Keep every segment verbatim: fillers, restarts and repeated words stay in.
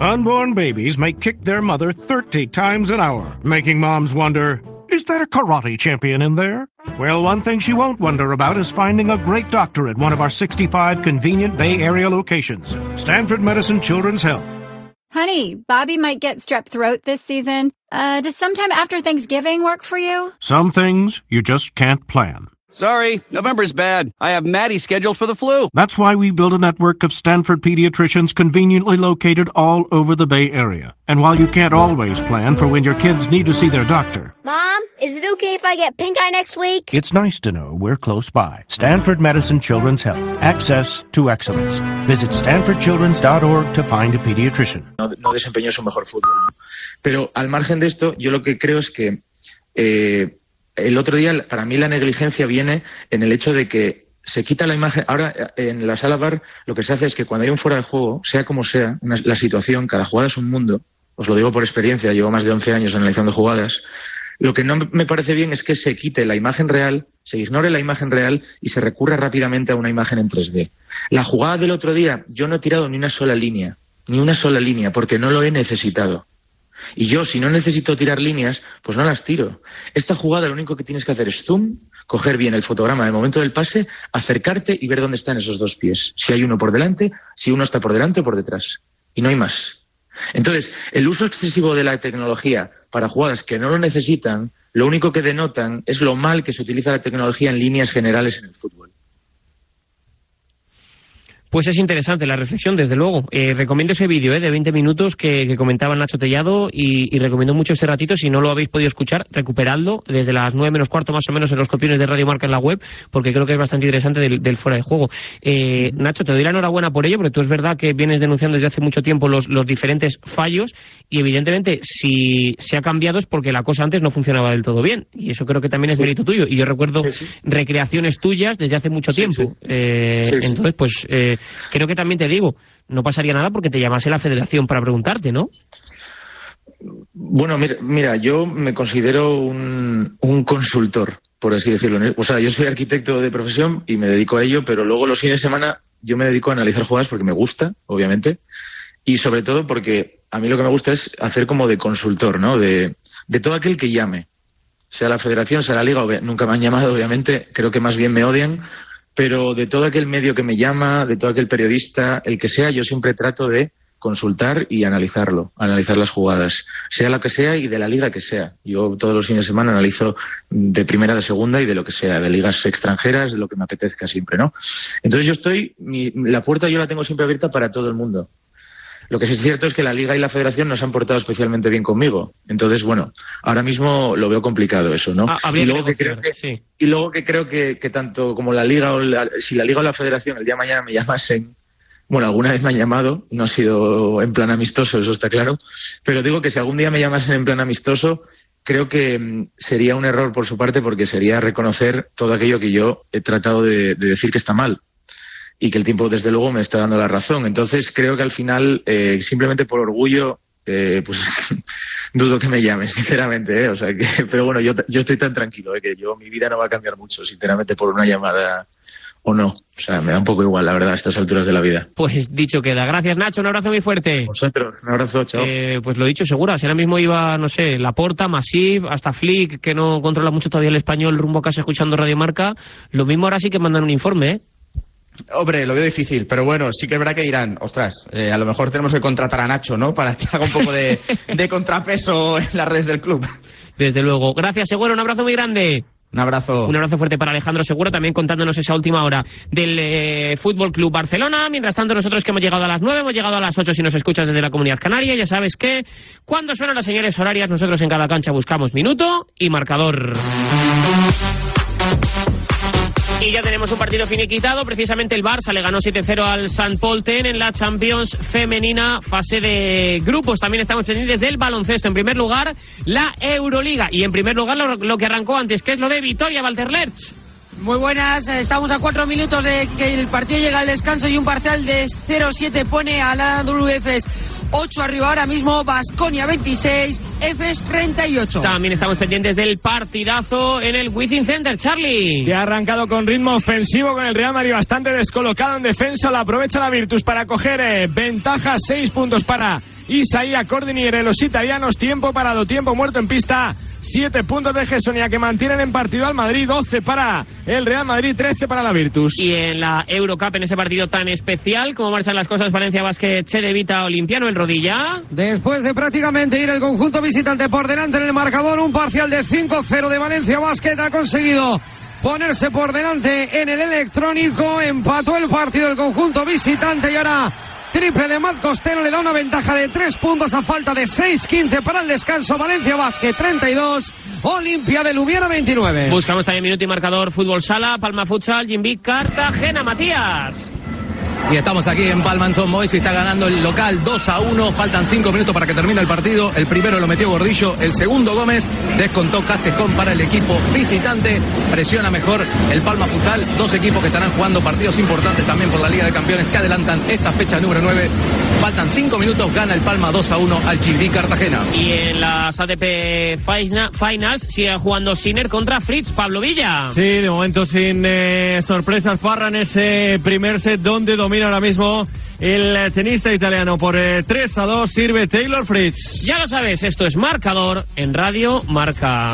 Unborn babies may kick their mother thirty times an hour, making moms wonder, is there a karate champion in there? Well, one thing she won't wonder about is finding a great doctor at one of our sixty-five convenient Bay Area locations. Stanford Medicine Children's Health. Honey, Bobby might get strep throat this season. Uh, does sometime after Thanksgiving work for you? Some things you just can't plan. Sorry, November's bad. I have Maddie scheduled for the flu. That's why we built a network of Stanford pediatricians conveniently located all over the Bay Area. And while you can't always plan for when your kids need to see their doctor, Mom, is it okay if I get pink eye next week? it's nice to know we're close by. Stanford Medicine Children's Health. Access to excellence. Visit stanford children's dot org to find a pediatrician. No, no desempeñó su mejor fútbol, ¿no? Pero al margen de esto, yo lo que creo es que eh, el otro día, para mí la negligencia viene en el hecho de que se quita la imagen. Ahora, en la sala V A R, lo que se hace es que cuando hay un fuera de juego, sea como sea, una, la situación, cada jugada es un mundo. Os lo digo por experiencia, llevo más de once años analizando jugadas. Lo que no me parece bien es que se quite la imagen real, se ignore la imagen real y se recurra rápidamente a una imagen en tres D. La jugada del otro día, yo no he tirado ni una sola línea, ni una sola línea, porque no lo he necesitado. Y yo, si no necesito tirar líneas, pues no las tiro. Esta jugada lo único que tienes que hacer es zoom, coger bien el fotograma del momento del pase, acercarte y ver dónde están esos dos pies. Si hay uno por delante, si uno está por delante o por detrás. Y no hay más. Entonces, el uso excesivo de la tecnología para jugadas que no lo necesitan, lo único que denotan es lo mal que se utiliza la tecnología en líneas generales en el fútbol. Pues es interesante la reflexión, desde luego. Eh, recomiendo ese vídeo eh, de veinte minutos que, que comentaba Nacho Tellado y, y recomiendo mucho ese ratito. Si no lo habéis podido escuchar, recuperadlo desde las nueve menos cuarto más o menos en los copiones de Radio Marca en la web, porque creo que es bastante interesante del, del fuera de juego. Eh, Nacho, te doy la enhorabuena por ello, porque tú es verdad que vienes denunciando desde hace mucho tiempo los, los diferentes fallos y evidentemente si se ha cambiado es porque la cosa antes no funcionaba del todo bien y eso creo que también es mérito tuyo. Y yo recuerdo sí, sí. recreaciones tuyas desde hace mucho tiempo. Sí, sí. Eh, sí, sí. Entonces, pues... Eh, creo que también te digo, no pasaría nada porque te llamase la federación para preguntarte, ¿no? Bueno, mira, mira yo me considero un, un consultor, por así decirlo. O sea, yo soy arquitecto de profesión y me dedico a ello, pero luego los fines de semana yo me dedico a analizar jugadas porque me gusta, obviamente, y sobre todo porque a mí lo que me gusta es hacer como de consultor, ¿no? De, de todo aquel que llame, sea la federación, sea la liga, nunca me han llamado, obviamente, creo que más bien me odian, pero de todo aquel medio que me llama, de todo aquel periodista, el que sea, yo siempre trato de consultar y analizarlo, analizar las jugadas, sea la que sea y de la liga que sea. Yo todos los fines de semana analizo de primera, de segunda y de lo que sea, de ligas extranjeras, de lo que me apetezca siempre, ¿no? Entonces yo estoy, mi, la puerta yo la tengo siempre abierta para todo el mundo. Lo que sí es cierto es que la Liga y la Federación no se han portado especialmente bien conmigo. Entonces, bueno, ahora mismo lo veo complicado eso, ¿no? Ah, y, luego que creo que, sí. y luego que creo que, que tanto como la Liga o la, si la Liga o la Federación el día de mañana me llamasen, bueno, alguna vez me han llamado, no ha sido en plan amistoso, eso está claro, pero digo que si algún día me llamasen en plan amistoso, creo que sería un error por su parte porque sería reconocer todo aquello que yo he tratado de, de decir que está mal. Y que el tiempo, desde luego, me está dando la razón. Entonces, creo que al final, eh, simplemente por orgullo, eh, pues dudo que me llamen, sinceramente. ¿eh? O sea que, pero bueno, yo, yo estoy tan tranquilo, ¿eh? que yo mi vida no va a cambiar mucho, sinceramente, por una llamada o no. O sea, me da un poco igual, la verdad, a estas alturas de la vida. Pues dicho queda. Gracias, Nacho. Un abrazo muy fuerte. Vosotros, un abrazo, chao. Eh, pues lo dicho, seguro. Si ahora mismo iba, no sé, Laporta, Masip, hasta Flick, que no controla mucho todavía el español, rumbo a casa escuchando Radio Marca, lo mismo ahora sí que mandan un informe, ¿eh? Hombre, lo veo difícil, pero bueno, sí que es verdad que dirán, ostras, eh, a lo mejor tenemos que contratar a Nacho, ¿no? Para que haga un poco de, de contrapeso en las redes del club. Desde luego. Gracias, Seguro, un abrazo muy grande. Un abrazo. Un abrazo fuerte para Alejandro Seguro, también contándonos esa última hora del eh, Fútbol Club Barcelona. Mientras tanto, nosotros que hemos llegado a las nueve, hemos llegado a las ocho si nos escuchas desde la Comunidad Canaria. Ya sabes que cuando suenan las señales horarias, nosotros en cada cancha buscamos minuto y marcador. Y ya tenemos un partido finiquitado. Precisamente el Barça le ganó siete cero al Sant Polten en la Champions femenina, fase de grupos. También estamos pendientes del baloncesto. En primer lugar, la Euroliga. Y en primer lugar, lo, lo que arrancó antes, que es lo de Vitoria Valterlerch. Muy buenas, estamos a cuatro minutos de que el partido llega al descanso y un parcial de cero siete pone a la W F S ocho arriba ahora mismo, Baskonia veintiséis, Efes treinta y ocho. También estamos pendientes del partidazo en el Within Center, Charlie. Que ha arrancado con ritmo ofensivo con el Real Madrid bastante descolocado en defensa, la aprovecha la Virtus para coger eh, ventaja, seis puntos para Isaías Cordiniere. Los italianos, tiempo parado, tiempo muerto en pista. Siete puntos de Gessonia que mantienen en partido al Madrid, doce para el Real Madrid, trece para la Virtus. Y en la Eurocup, en ese partido tan especial, ¿cómo marchan las cosas? Valencia Basket, Che de Vita, Olimpiano en rodilla. Después de prácticamente ir el conjunto visitante por delante en el marcador, un parcial de cinco cero de Valencia Basket ha conseguido ponerse por delante en el electrónico, empató el partido el conjunto visitante y ahora triple de Matt Costello le da una ventaja de tres puntos a falta de seis quince para el descanso. Valencia Basket treinta y dos, Olimpia de Lubiana veintinueve. Buscamos también minuto y marcador, fútbol sala, Palma Futsal, Jimbic, Cartagena, Matías. Y estamos aquí en Palma en Son Mois y está ganando el local dos a uno. Faltan cinco minutos para que termine el partido. El primero lo metió Gordillo, el segundo Gómez. Descontó Castejón para el equipo visitante. Presiona mejor el Palma Futsal. Dos equipos que estarán jugando partidos importantes también por la Liga de Campeones que adelantan esta fecha número nueve. Faltan cinco minutos. Gana el Palma dos a uno al Jimbic Cartagena. Y en las A T P Finals sigue jugando Sinner contra Fritz. Pablo Villa. Sí, de momento sin eh, sorpresas. Parra en ese primer set donde domina ahora mismo el tenista italiano. Por eh, tres a dos sirve Taylor Fritz. Ya lo sabes, esto es Marcador en Radio Marca.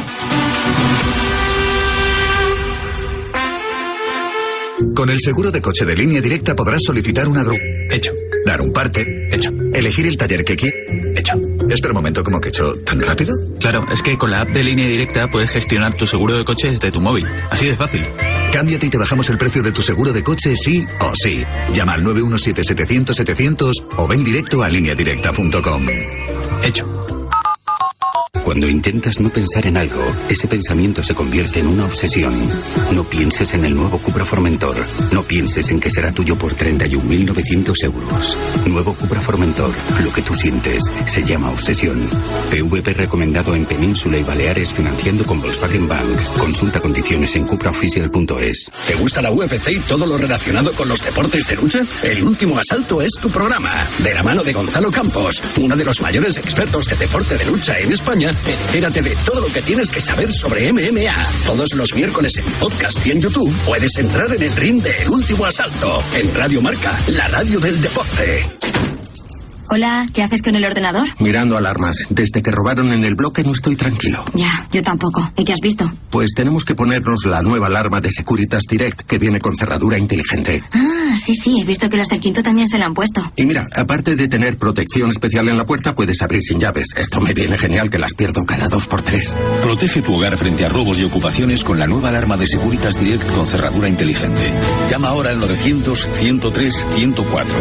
Con el seguro de coche de Línea Directa podrás solicitar una grúa. Hecho. Dar un parte. Hecho. Elegir el taller que quieras. Hecho. Espera un momento, ¿cómo que hecho? ¿Tan rápido? Claro, es que con la app de Línea Directa puedes gestionar tu seguro de coche desde tu móvil. Así de fácil. Cámbiate y te bajamos el precio de tu seguro de coche sí o sí. Llama al nueve uno siete setecientos setecientos o ven directo a línea directa punto com. Hecho. Cuando intentas no pensar en algo, ese pensamiento se convierte en una obsesión. No pienses en el nuevo Cupra Formentor. No pienses en que será tuyo por treinta y un mil novecientos euros. Nuevo Cupra Formentor. Lo que tú sientes se llama obsesión. P V P recomendado en Península y Baleares financiando con Volkswagen Bank. Consulta condiciones en cupra oficial punto es. ¿Te gusta la U F C y todo lo relacionado con los deportes de lucha? El Último Asalto es tu programa. De la mano de Gonzalo Campos, uno de los mayores expertos de deporte de lucha en España. Entérate de todo lo que tienes que saber sobre M M A. Todos los miércoles en podcast y en YouTube puedes entrar en el ring de El Último Asalto. En Radio Marca, la radio del deporte. Hola, ¿qué haces con el ordenador? Mirando alarmas. Desde que robaron en el bloque no estoy tranquilo. Ya, yo tampoco. ¿Y qué has visto? Pues tenemos que ponernos la nueva alarma de Securitas Direct que viene con cerradura inteligente. Ah, sí, sí, he visto que los del Quinto también se la han puesto. Y mira, aparte de tener protección especial en la puerta, puedes abrir sin llaves. Esto me viene genial, que las pierdo cada dos por tres. Protege tu hogar frente a robos y ocupaciones con la nueva alarma de Securitas Direct con cerradura inteligente. Llama ahora al novecientos, ciento tres, ciento cuatro.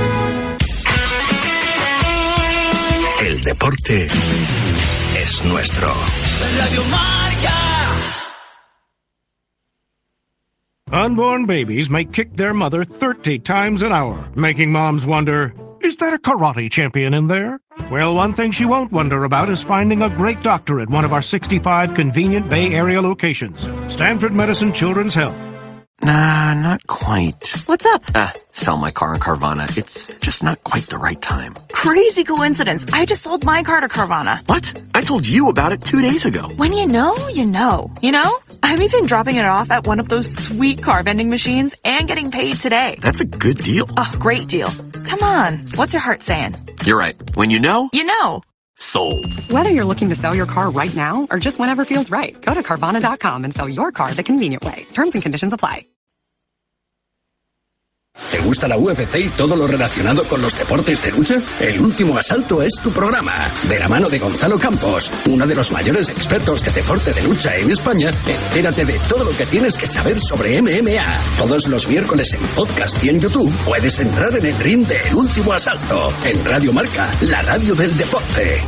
El deporte es nuestro. Radio Marca. Unborn babies may kick their mother thirty times an hour, making moms wonder, is that a karate champion in there? Well, one thing she won't wonder about is finding a great doctor at one of our sixty-five convenient Bay Area locations. Stanford Medicine Children's Health. Nah, not quite. What's up? Ah, sell my car in Carvana. It's just not quite the right time. Crazy coincidence. I just sold my car to Carvana. What? I told you about it two days ago. When you know, you know. You know? I'm even dropping it off at one of those sweet car vending machines and getting paid today. That's a good deal. Oh, great deal. Come on. What's your heart saying? You're right. When you know, you know. Sold. Whether you're looking to sell your car right now or just whenever feels right, go to Carvana dot com and sell your car the convenient way. Terms and conditions apply. ¿Te gusta la U F C y todo lo relacionado con los deportes de lucha? El Último Asalto es tu programa. De la mano de Gonzalo Campos, uno de los mayores expertos de deporte de lucha en España. Entérate de todo lo que tienes que saber sobre M M A. Todos los miércoles en podcast y en YouTube puedes entrar en el ring de El Último Asalto. En Radio Marca, la radio del deporte.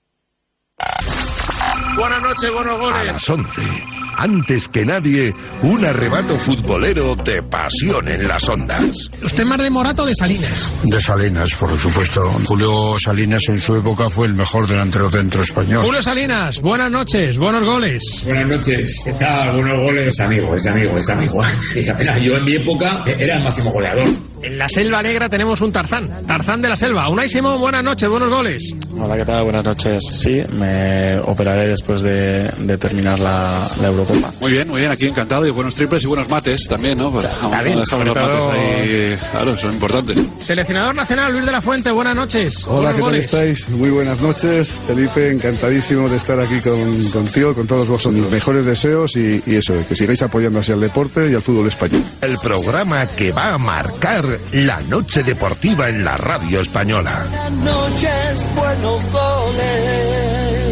Buenas noches, buenos goles. A las once. Antes que nadie, un arrebato futbolero de pasión en las ondas. ¿Usted más de Morata o de Salinas? De Salinas, por supuesto. Julio Salinas en su época fue el mejor delantero centro español. Julio Salinas, buenas noches, buenos goles. Buenas noches, ¿qué tal? Buenos goles, amigo, es amigo, es amigo. Y apenas yo en mi época era el máximo goleador. En la Selva Negra tenemos un Tarzán, Tarzán de la Selva. Unai Simón, buenas noches, buenos goles. Hola, ¿qué tal? Buenas noches. Sí, me operaré después de, de terminar la, la Eurocopa. Muy bien, muy bien, aquí encantado, y buenos triples y buenos mates también, ¿no? Para, Está bien, los mates ahí, claro, son importantes. Seleccionador nacional Luis de la Fuente, buenas noches. Hola, ¿qué tal goles. estáis? Muy buenas noches, Felipe, encantadísimo de estar aquí con, contigo, con todos vosotros. Mejores deseos y, y eso, que sigáis apoyando así al deporte y al fútbol español. El programa que va a marcar la noche deportiva en la radio española. Buenas noches, buenos goles.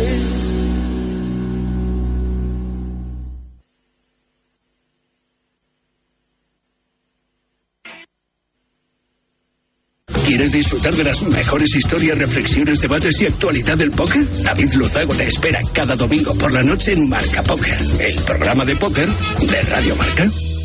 ¿Quieres disfrutar de las mejores historias, reflexiones, debates y actualidad del póker? David Luzago te espera cada domingo por la noche en Marca Póker, el programa de póker de Radio Marca.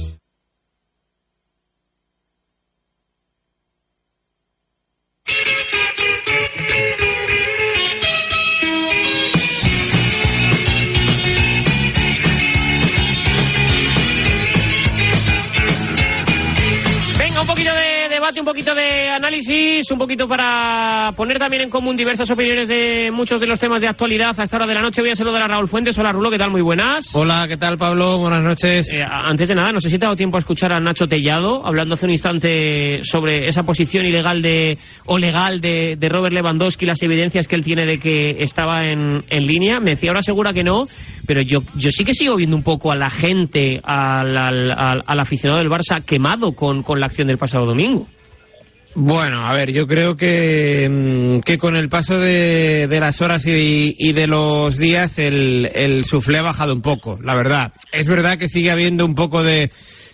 Un poquito de análisis, un poquito para poner también en común diversas opiniones de muchos de los temas de actualidad a esta hora de la noche. Voy a saludar a Raúl Fuentes. Hola, Rulo, ¿qué tal? Muy buenas. Hola, ¿qué tal, Pablo? Buenas noches. Eh, antes de nada, no sé si te ha dado tiempo a escuchar a Nacho Tellado hablando hace un instante sobre esa posición ilegal de o legal de, de Robert Lewandowski, las evidencias que él tiene de que estaba en, en línea. Me decía, ahora asegura que no, pero yo, yo sí que sigo viendo un poco a la gente, al, al, al, al aficionado del Barça quemado con, con la acción del pasado domingo. Bueno, a ver, yo creo que, que con el paso de, de las horas y, y de los días el, el suflé ha bajado un poco, la verdad. Es verdad que sigue habiendo un poco de...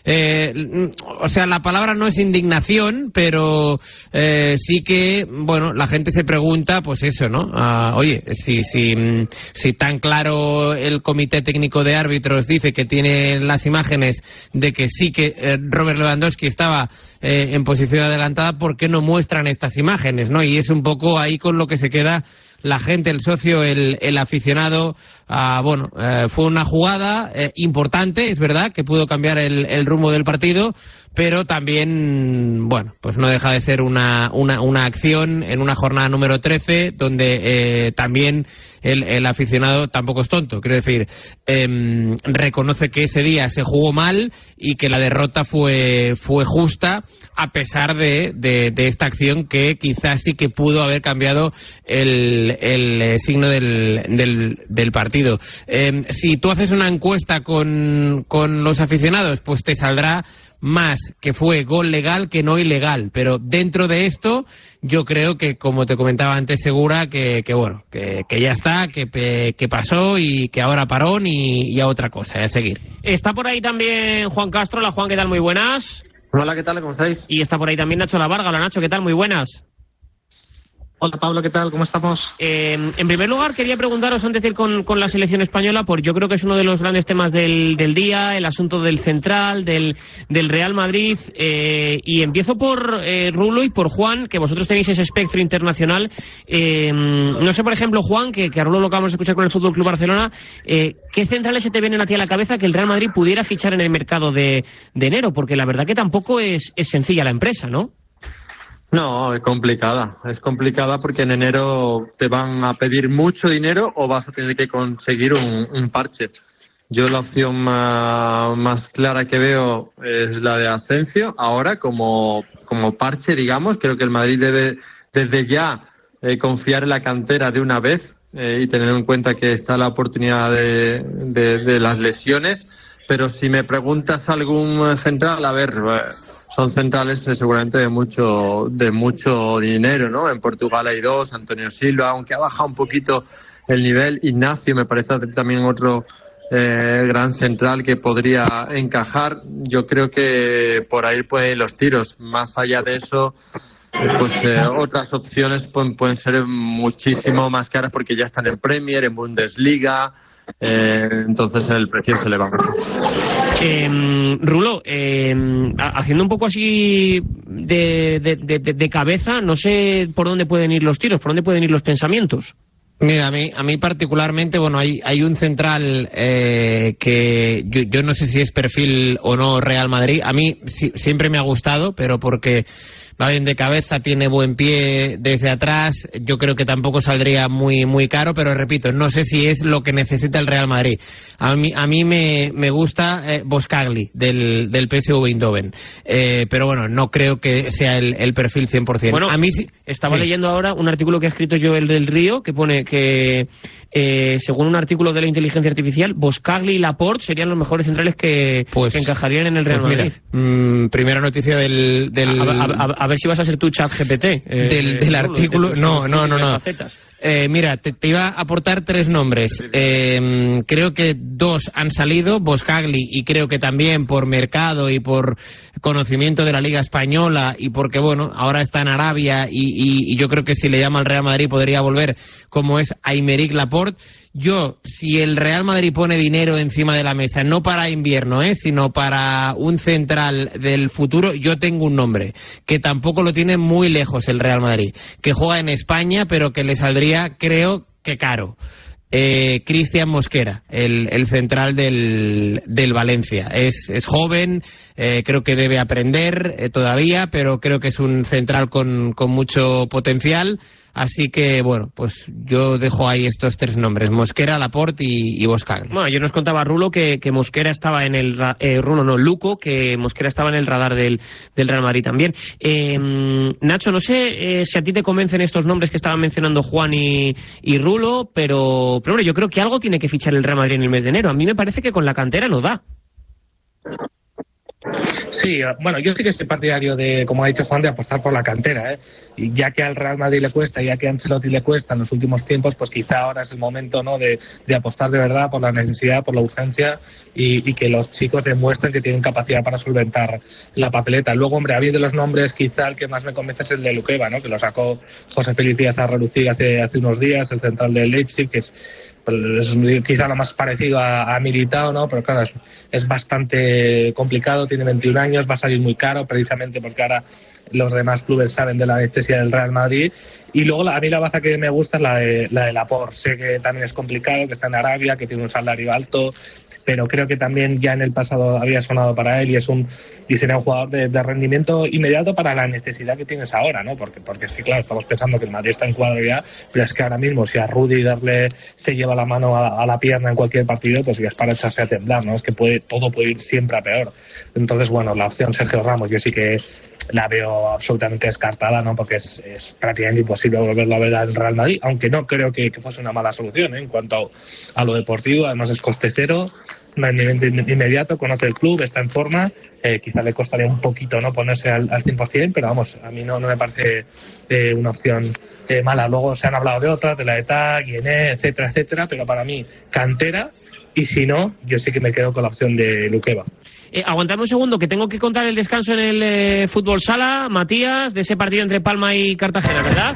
Eh, o sea, la palabra no es indignación, pero eh, sí que, bueno, la gente se pregunta, pues eso, ¿no? Ah, oye, si, si, si tan claro el Comité Técnico de Árbitros dice que tiene las imágenes de que sí que eh, Robert Lewandowski estaba eh, en posición adelantada, ¿por qué no muestran estas imágenes, no? Y es un poco ahí con lo que se queda la gente, el socio, el, el aficionado. Ah, bueno, eh, fue una jugada eh, importante, es verdad, que pudo cambiar el, el rumbo del partido, pero también, bueno, pues no deja de ser una, una, una acción en una jornada número trece, donde eh, también el, el aficionado tampoco es tonto. Quiero decir, eh, reconoce que ese día se jugó mal y que la derrota fue, fue justa, a pesar de, de, de esta acción que quizás sí que pudo haber cambiado el, el eh, signo del, del, del partido. Eh, si tú haces una encuesta con, con los aficionados, pues te saldrá más que fue gol legal que no ilegal, pero dentro de esto yo creo que, como te comentaba antes, Segura, que, que bueno, que, que ya está, que, que pasó y que ahora parón y, y a otra cosa, a seguir. Está por ahí también Juan Castro. Hola, Juan, ¿qué tal? Muy buenas. Hola, ¿qué tal? ¿Cómo estáis? Y está por ahí también Nacho La Varga. Hola, Nacho, ¿qué tal? Muy buenas. Hola, Pablo, ¿qué tal? ¿Cómo estamos? Eh, en primer lugar, quería preguntaros, antes de ir con, con la selección española, porque yo creo que es uno de los grandes temas del, del día, el asunto del central, del, del Real Madrid, eh, y empiezo por eh, Rulo y por Juan, que vosotros tenéis ese espectro internacional. Eh, no sé, por ejemplo, Juan, que, que a Rulo lo acabamos de escuchar con el Fútbol Club Barcelona, eh, ¿qué centrales se te vienen a ti a la cabeza que el Real Madrid pudiera fichar en el mercado de, de enero? Porque la verdad que tampoco es, es sencilla la empresa, ¿no? No, es complicada. Es complicada porque en enero te van a pedir mucho dinero o vas a tener que conseguir un, un parche. Yo la opción más, más clara que veo es la de Asensio. Ahora, como, como parche, digamos, creo que el Madrid debe desde ya eh, confiar en la cantera de una vez eh, y tener en cuenta que está la oportunidad de, de, de las lesiones. Pero si me preguntas algún central, a ver... Eh, son centrales seguramente de mucho de mucho dinero, ¿no? En Portugal hay dos, Antonio Silva, aunque ha bajado un poquito el nivel. Ignacio me parece también otro eh, gran central que podría encajar. Yo creo que por ahí pueden ir los tiros. Más allá de eso, pues eh, otras opciones pueden, pueden ser muchísimo más caras porque ya están en Premier, en Bundesliga. Eh, entonces el precio se eleva mucho. Eh, Rulo, eh, haciendo un poco así de, de, de, de cabeza, no sé por dónde pueden ir los tiros, por dónde pueden ir los pensamientos. Mira, a mí, a mí particularmente, bueno, hay, hay un central eh, que yo, yo no sé si es perfil o no Real Madrid. A mí si, siempre me ha gustado, pero porque va bien de cabeza, tiene buen pie desde atrás. Yo creo que tampoco saldría muy muy caro, pero repito, no sé si es lo que necesita el Real Madrid. A mí a mí me, me gusta eh, Boskagli del, del P S V Eindhoven, eh, pero bueno, no creo que sea el, el perfil cien por ciento. Bueno, a mí sí, estaba sí. leyendo ahora un artículo que ha escrito Joel del Río que pone que eh, según un artículo de la inteligencia artificial, Boskagli y Laporte serían los mejores centrales que, pues, que encajarían en el Real pues Madrid. Mira, mmm, primera noticia del... del a, a, a, a ver si vas a ser tú ChatGPT. Eh, del, del eh, artículo... de tus, no, de no, no, no. Eh, mira, te, te iba a aportar tres nombres. Eh, creo que dos han salido, Boskagli, y creo que también por mercado y por conocimiento de la Liga Española y porque, bueno, ahora está en Arabia y, y, y yo creo que si le llama al Real Madrid podría volver, como es Aymeric Laporte. Yo, si el Real Madrid pone dinero encima de la mesa, no para invierno, ¿eh? sino para un central del futuro, yo tengo un nombre, que tampoco lo tiene muy lejos el Real Madrid, que juega en España, pero que le saldría, creo, que caro. Eh, Cristian Mosquera, el, el central del, del Valencia. Es, es joven, eh, creo que debe aprender eh, todavía, pero creo que es un central con, con mucho potencial. Así que, bueno, pues yo dejo ahí estos tres nombres, Mosquera, Laporte y, y Boskagli. Bueno, yo nos contaba Rulo que, que Mosquera estaba en el... Eh, Rulo no, Luco, que Mosquera estaba en el radar del, del Real Madrid también. Eh, Nacho, no sé eh, si a ti te convencen estos nombres que estaban mencionando Juan y, y Rulo, pero, pero bueno, yo creo que algo tiene que fichar el Real Madrid en el mes de enero. A mí me parece que con la cantera no da. Sí, bueno, yo sí que soy partidario de, como ha dicho Juan, de apostar por la cantera, ¿eh? Y ya que al Real Madrid le cuesta, ya que a Ancelotti le cuesta en los últimos tiempos, pues quizá ahora es el momento, ¿no?, de, de apostar de verdad por la necesidad, por la urgencia y, y que los chicos demuestren que tienen capacidad para solventar la papeleta. Luego, hombre, a mí de los nombres, quizá el que más me convence es el de Luqueva, ¿no?, que lo sacó José Félix Díaz a relucir hace, hace unos días, el central del Leipzig, que es, es quizá lo más parecido a, a Militao, ¿no?, pero claro, es, es bastante complicado, tiene veintiún años, va a salir muy caro precisamente porque ahora los demás clubes saben de la necesidad del Real Madrid. Y luego a mí la baza que me gusta es la de, la de Laporte. Sé que también es complicado, que está en Arabia, que tiene un salario alto, pero creo que también ya en el pasado había sonado para él y es un diseñado un jugador de, de rendimiento inmediato para la necesidad que tienes ahora, ¿no? Porque, porque es que, claro, estamos pensando que el Madrid está en cuadro ya, pero es que ahora mismo si a Rudy darle se lleva la mano a, a la pierna en cualquier partido, pues ya es para echarse a temblar, ¿no? Es que puede, todo puede ir siempre a peor. Entonces, bueno, la opción Sergio Ramos yo sí que la veo absolutamente descartada, ¿no? Porque es, es prácticamente imposible volverlo a ver al Real Madrid, aunque no creo que, que fuese una mala solución, ¿eh? En cuanto a lo deportivo, además es coste cero, rendimiento inmediato, conoce el club, está en forma, eh, quizá le costaría un poquito no ponerse al, al cien por ciento, pero vamos, a mí no, no me parece eh, una opción eh, mala. Luego se han hablado de otras, de la E T A, Guiné, etcétera, etcétera, pero para mí cantera, y si no, yo sí que me quedo con la opción de Luqueva. Eh, aguantadme un segundo, que tengo que contar el descanso en el eh, fútbol sala, Matías, de ese partido entre Palma y Cartagena, ¿verdad?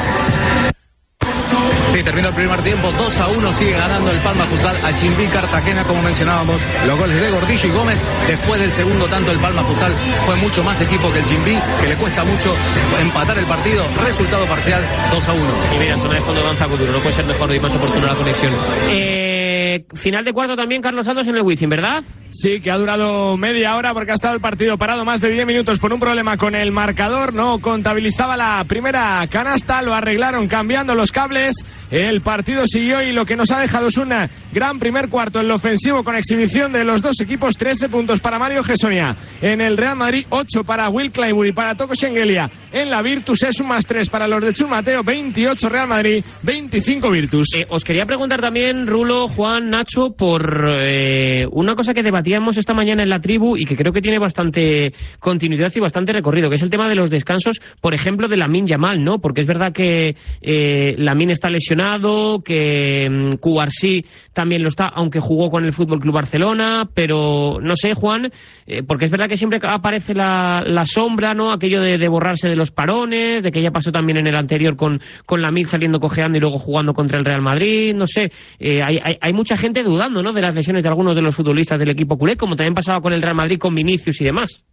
Sí, termina el primer tiempo, dos a uno, sigue ganando el Palma Futsal a Chimbí Cartagena, como mencionábamos, los goles de Gordillo y Gómez. Después del segundo tanto, el Palma Futsal fue mucho más equipo que el Chimbí, que le cuesta mucho empatar el partido. Resultado parcial, dos a uno. Y mira, zona de fondo danza Couture, no puede ser mejor y más oportuna la conexión. Eh, final de cuarto también, Carlos Santos en el Wizzing, ¿verdad? Sí, que ha durado media hora porque ha estado el partido parado más de diez minutos por un problema con el marcador. No contabilizaba la primera canasta, lo arreglaron cambiando los cables. El partido siguió y lo que nos ha dejado es un gran primer cuarto en lo ofensivo con exhibición de los dos equipos. trece puntos para Mario Gessonia en el Real Madrid, ocho para Will Claywood y para Toko Schengelia en la Virtus. Es un más tres para los de Chus Mateo, veintiocho Real Madrid, veinticinco Virtus. Eh, os quería preguntar también, Rulo, Juan, Nacho, por eh, una cosa que debatíamos esta mañana en la tribu y que creo que tiene bastante continuidad y bastante recorrido, que es el tema de los descansos, por ejemplo, de Lamine Yamal, ¿no? Porque es verdad que eh, Lamine está lesionado, que um, Cubarsí también lo está, aunque jugó con el F C Barcelona, pero no sé, Juan, eh, porque es verdad que siempre aparece la, la sombra, ¿no? Aquello de, de borrarse de los parones, de que ya pasó también en el anterior con, con Lamine saliendo cojeando y luego jugando contra el Real Madrid, no sé, eh, hay, hay, hay mucha gente dudando, ¿no?, de las lesiones de algunos de los futbolistas del equipo culé, como también pasaba con el Real Madrid, con Vinicius y demás.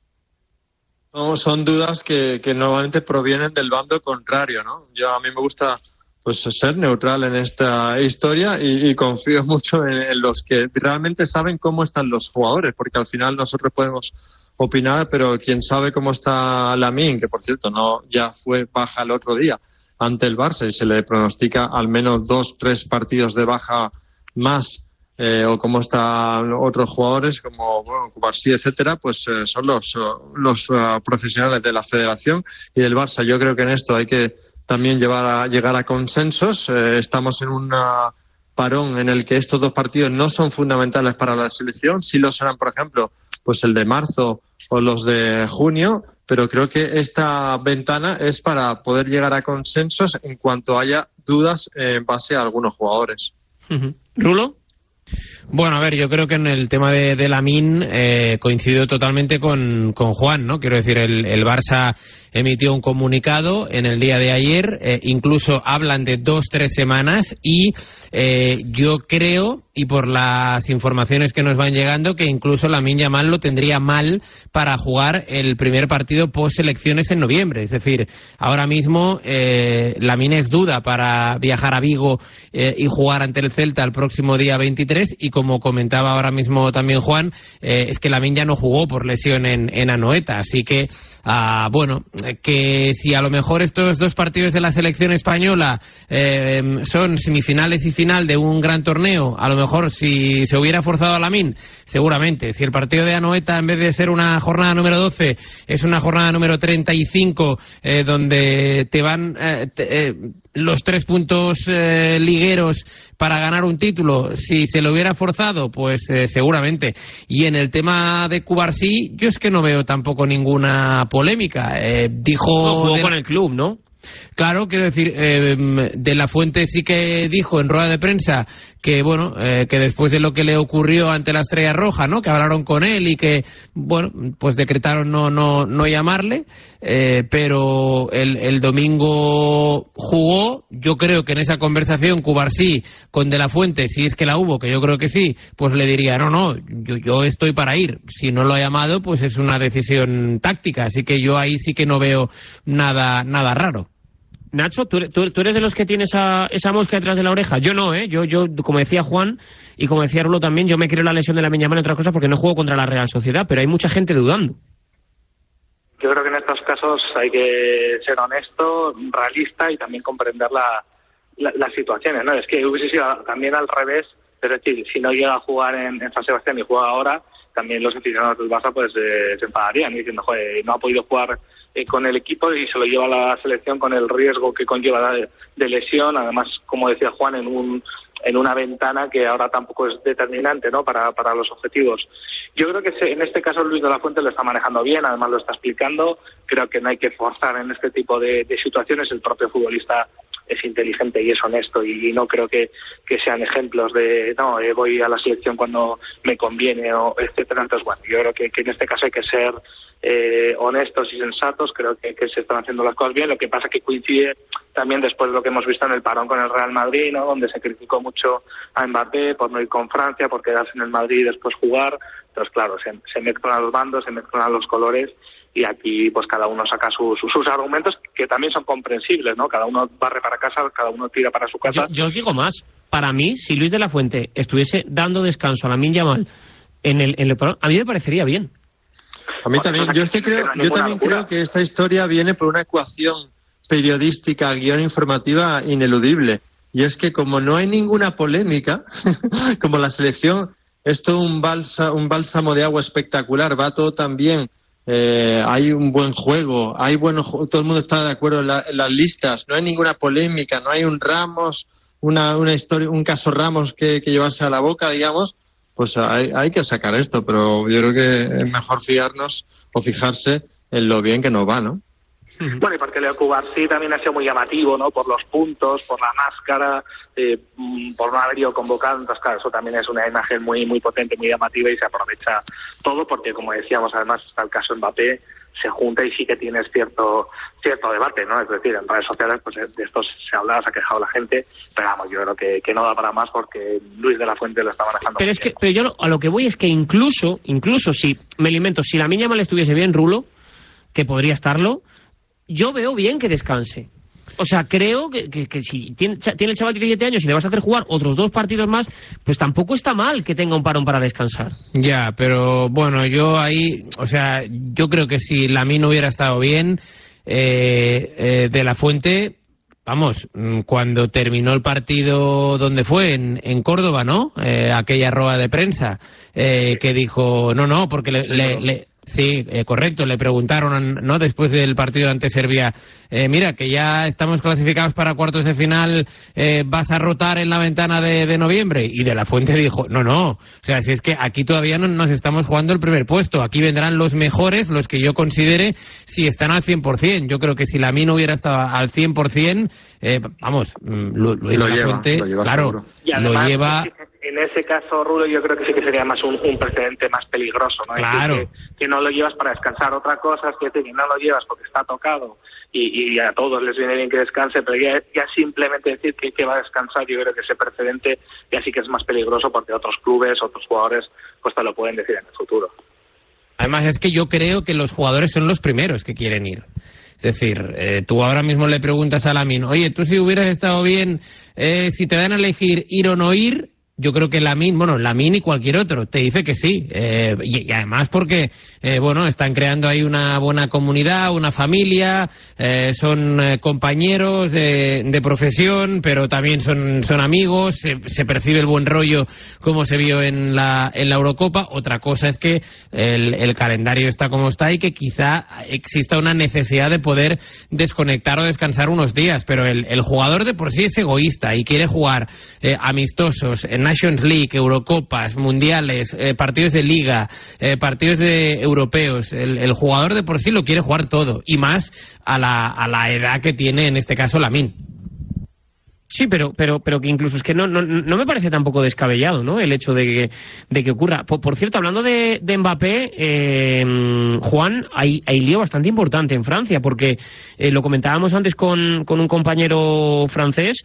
No, son dudas que, que normalmente provienen del bando contrario, ¿no? Yo a mí me gusta pues ser neutral en esta historia y, y confío mucho en, en los que realmente saben cómo están los jugadores, porque al final nosotros podemos opinar, pero quien sabe cómo está Lamine, que por cierto no ya fue baja el otro día ante el Barça y se le pronostica al menos dos, tres partidos de baja más, eh, o cómo están otros jugadores como bueno, Cubarsí, etcétera, pues eh, son los, los uh, profesionales de la Federación y del Barça. Yo creo que en esto hay que también llevar a, llegar a consensos. Eh, estamos en un parón en el que estos dos partidos no son fundamentales para la selección, sí lo serán, por ejemplo, pues el de marzo o los de junio, pero creo que esta ventana es para poder llegar a consensos en cuanto haya dudas en base a algunos jugadores. Uh-huh. ¿Rulo? Bueno, a ver, yo creo que en el tema de, de Lamine eh, coincido totalmente con, con Juan, ¿no? Quiero decir, el, el Barça emitió un comunicado en el día de ayer, eh, incluso hablan de dos, tres semanas y eh, yo creo, y por las informaciones que nos van llegando, que incluso Lamine Yamal lo tendría mal para jugar el primer partido post elecciones en noviembre. Es decir, ahora mismo eh, Lamine es duda para viajar a Vigo eh, y jugar ante el Celta el próximo día veintitrés y como comentaba ahora mismo también Juan, eh, es que Lamine ya no jugó por lesión en, en Anoeta, así que ah, bueno, que si a lo mejor estos dos partidos de la selección española eh, son semifinales y final de un gran torneo, a lo mejor si se hubiera forzado a Lamine, seguramente. Si el partido de Anoeta, en vez de ser una jornada número doce, es una jornada número treinta y cinco, eh, donde te van eh, te, eh, los tres puntos eh, ligueros para ganar un título, si se lo hubiera forzado, pues eh, seguramente. Y en el tema de Cubarsí, yo es que no veo tampoco ninguna polémica. Eh, dijo no, jugó de... con el club, ¿no? Claro, quiero decir, eh, De La Fuente sí que dijo en rueda de prensa que, bueno, eh, que después de lo que le ocurrió ante la Estrella Roja, ¿no? Que hablaron con él y que, bueno, pues decretaron no no no llamarle, eh, pero el, el domingo jugó. Yo creo que en esa conversación Cubarsí con De La Fuente, si es que la hubo, que yo creo que sí, pues le diría, no, no, yo, yo estoy para ir. Si no lo ha llamado, pues es una decisión táctica, así que yo ahí sí que no veo nada nada raro. Nacho, ¿tú, tú, tú eres de los que tienes esa, esa mosca detrás de la oreja? Yo no, ¿eh? Yo, yo, como decía Juan y como decía Rulo también, yo me creo la lesión de Lamine Yamal en otras cosas porque no juego contra la Real Sociedad, pero hay mucha gente dudando. Yo creo que en estos casos hay que ser honesto, realista y también comprender la, la, las situaciones, ¿no? Es que hubiese sido también al revés, es decir, si no llega a jugar en, en San Sebastián y juega ahora, también los aficionados del Barça pues eh, se enfadarían diciendo, joder, no ha podido jugar eh, con el equipo y se lo lleva a la selección con el riesgo que conlleva de, de lesión, además, como decía Juan, en un en una ventana que ahora tampoco es determinante, ¿no? para, para los objetivos. Yo creo que se, en este caso Luis de la Fuente lo está manejando bien, además lo está explicando, creo que no hay que forzar en este tipo de, de situaciones, el propio futbolista es inteligente y es honesto y, y no creo que, que sean ejemplos de no, eh, voy a la selección cuando me conviene, o etcétera. Entonces, bueno, yo creo que, que en este caso hay que ser eh, honestos y sensatos, creo que, que se están haciendo las cosas bien, lo que pasa que coincide también después de lo que hemos visto en el parón con el Real Madrid, ¿no? Donde se criticó mucho a Mbappé por no ir con Francia, por quedarse en el Madrid y después jugar. Entonces, claro, se, se mezclan los bandos, se mezclan los colores y aquí pues cada uno saca su, su, sus argumentos que también son comprensibles, ¿no? Cada uno barre para casa, cada uno tira para su casa. Yo, yo os digo más, para mí, si Luis de la Fuente estuviese dando descanso a Lamine Yamal en el, en el parón, a mí me parecería bien. A mí también, yo es que creo, yo también creo que esta historia viene por una ecuación periodística, guión informativa ineludible. Y es que como no hay ninguna polémica, como la selección es todo un, balsa, un bálsamo de agua espectacular, va todo tan bien, eh, hay un buen juego, hay bueno, todo el mundo está de acuerdo en, la, en las listas, no hay ninguna polémica, no hay un Ramos, una, una historia, un caso Ramos que, que llevarse a la boca, digamos, pues hay, hay que sacar esto, pero yo creo que es mejor fiarnos o fijarse en lo bien que nos va, ¿no? Bueno, y porque Leo Cubarsí también ha sido muy llamativo, ¿no? Por los puntos, por la máscara, eh, por no haber ido convocado. Entonces, claro, eso también es una imagen muy muy potente, muy llamativa y se aprovecha todo porque, como decíamos, además está el caso Mbappé, se junta y sí que tienes cierto cierto debate, ¿no? Es decir, en redes sociales pues de esto se ha hablado, se ha quejado la gente, pero vamos, yo creo que, que no da para más porque Luis de la Fuente lo está manejando. Pero es que, pero yo a lo que voy es que incluso, incluso si, me lo invento, si Lamine Yamal estuviese bien, Rulo, que podría estarlo, yo veo bien que descanse. O sea, creo que, que, que si tiene, tiene el chaval diecisiete años y le vas a hacer jugar otros dos partidos más, pues tampoco está mal que tenga un parón para descansar. Ya, pero bueno, yo ahí, o sea, yo creo que si Lamine hubiera estado bien, eh, eh, De La Fuente, vamos, cuando terminó el partido, ¿dónde fue? En, en Córdoba, ¿no? Eh, aquella rueda de prensa, eh, que dijo, no, no, porque le... le, le Sí, eh, correcto, le preguntaron, ¿no?, después del partido ante Serbia, eh, mira, que ya estamos clasificados para cuartos de final, eh, ¿vas a rotar en la ventana de, de noviembre? Y De La Fuente dijo, no, no, o sea, si es que aquí todavía no nos estamos jugando el primer puesto, aquí vendrán los mejores, los que yo considere, si están al cien por cien. Yo creo que si Lamine hubiera estado al cien por cien, eh, vamos, Lu, Luis lo De La lleva, Fuente, lo lleva claro, seguro. Y además, lo lleva... en ese caso, Rulo, yo creo que sí que sería más un, un precedente más peligroso, ¿no? Claro. Es decir, que, que no lo llevas para descansar. Otra cosa es que, que no lo llevas porque está tocado y, y a todos les viene bien que descanse, pero ya, ya simplemente decir que, que va a descansar, yo creo que ese precedente ya sí que es más peligroso porque otros clubes, otros jugadores, pues te lo pueden decir en el futuro. Además es que yo creo que los jugadores son los primeros que quieren ir. Es decir, eh, tú ahora mismo le preguntas a Lamine, oye, tú si hubieras estado bien, eh, si te dan a elegir ir o no ir, yo creo que Lamine, bueno, Lamine y cualquier otro, te dice que sí. Eh, y, y además porque, eh, bueno, están creando ahí una buena comunidad, una familia, eh, son eh, compañeros de, de profesión, pero también son, son amigos, se, se percibe el buen rollo como se vio en la, en la Eurocopa. Otra cosa es que el, el calendario está como está y que quizá exista una necesidad de poder desconectar o descansar unos días, pero el, el jugador de por sí es egoísta y quiere jugar eh, amistosos en Nations League, Eurocopas, Mundiales, eh, partidos de Liga, eh, partidos de europeos. El, el jugador de por sí lo quiere jugar todo, y más a la, a la edad que tiene en este caso Lamine. Sí, pero pero pero que incluso es que no no, no me parece tampoco descabellado, ¿no?, el hecho de que de que ocurra. Por, por cierto, hablando de, de Mbappé, eh, Juan, hay, hay lío bastante importante en Francia, porque eh, lo comentábamos antes con, con un compañero francés.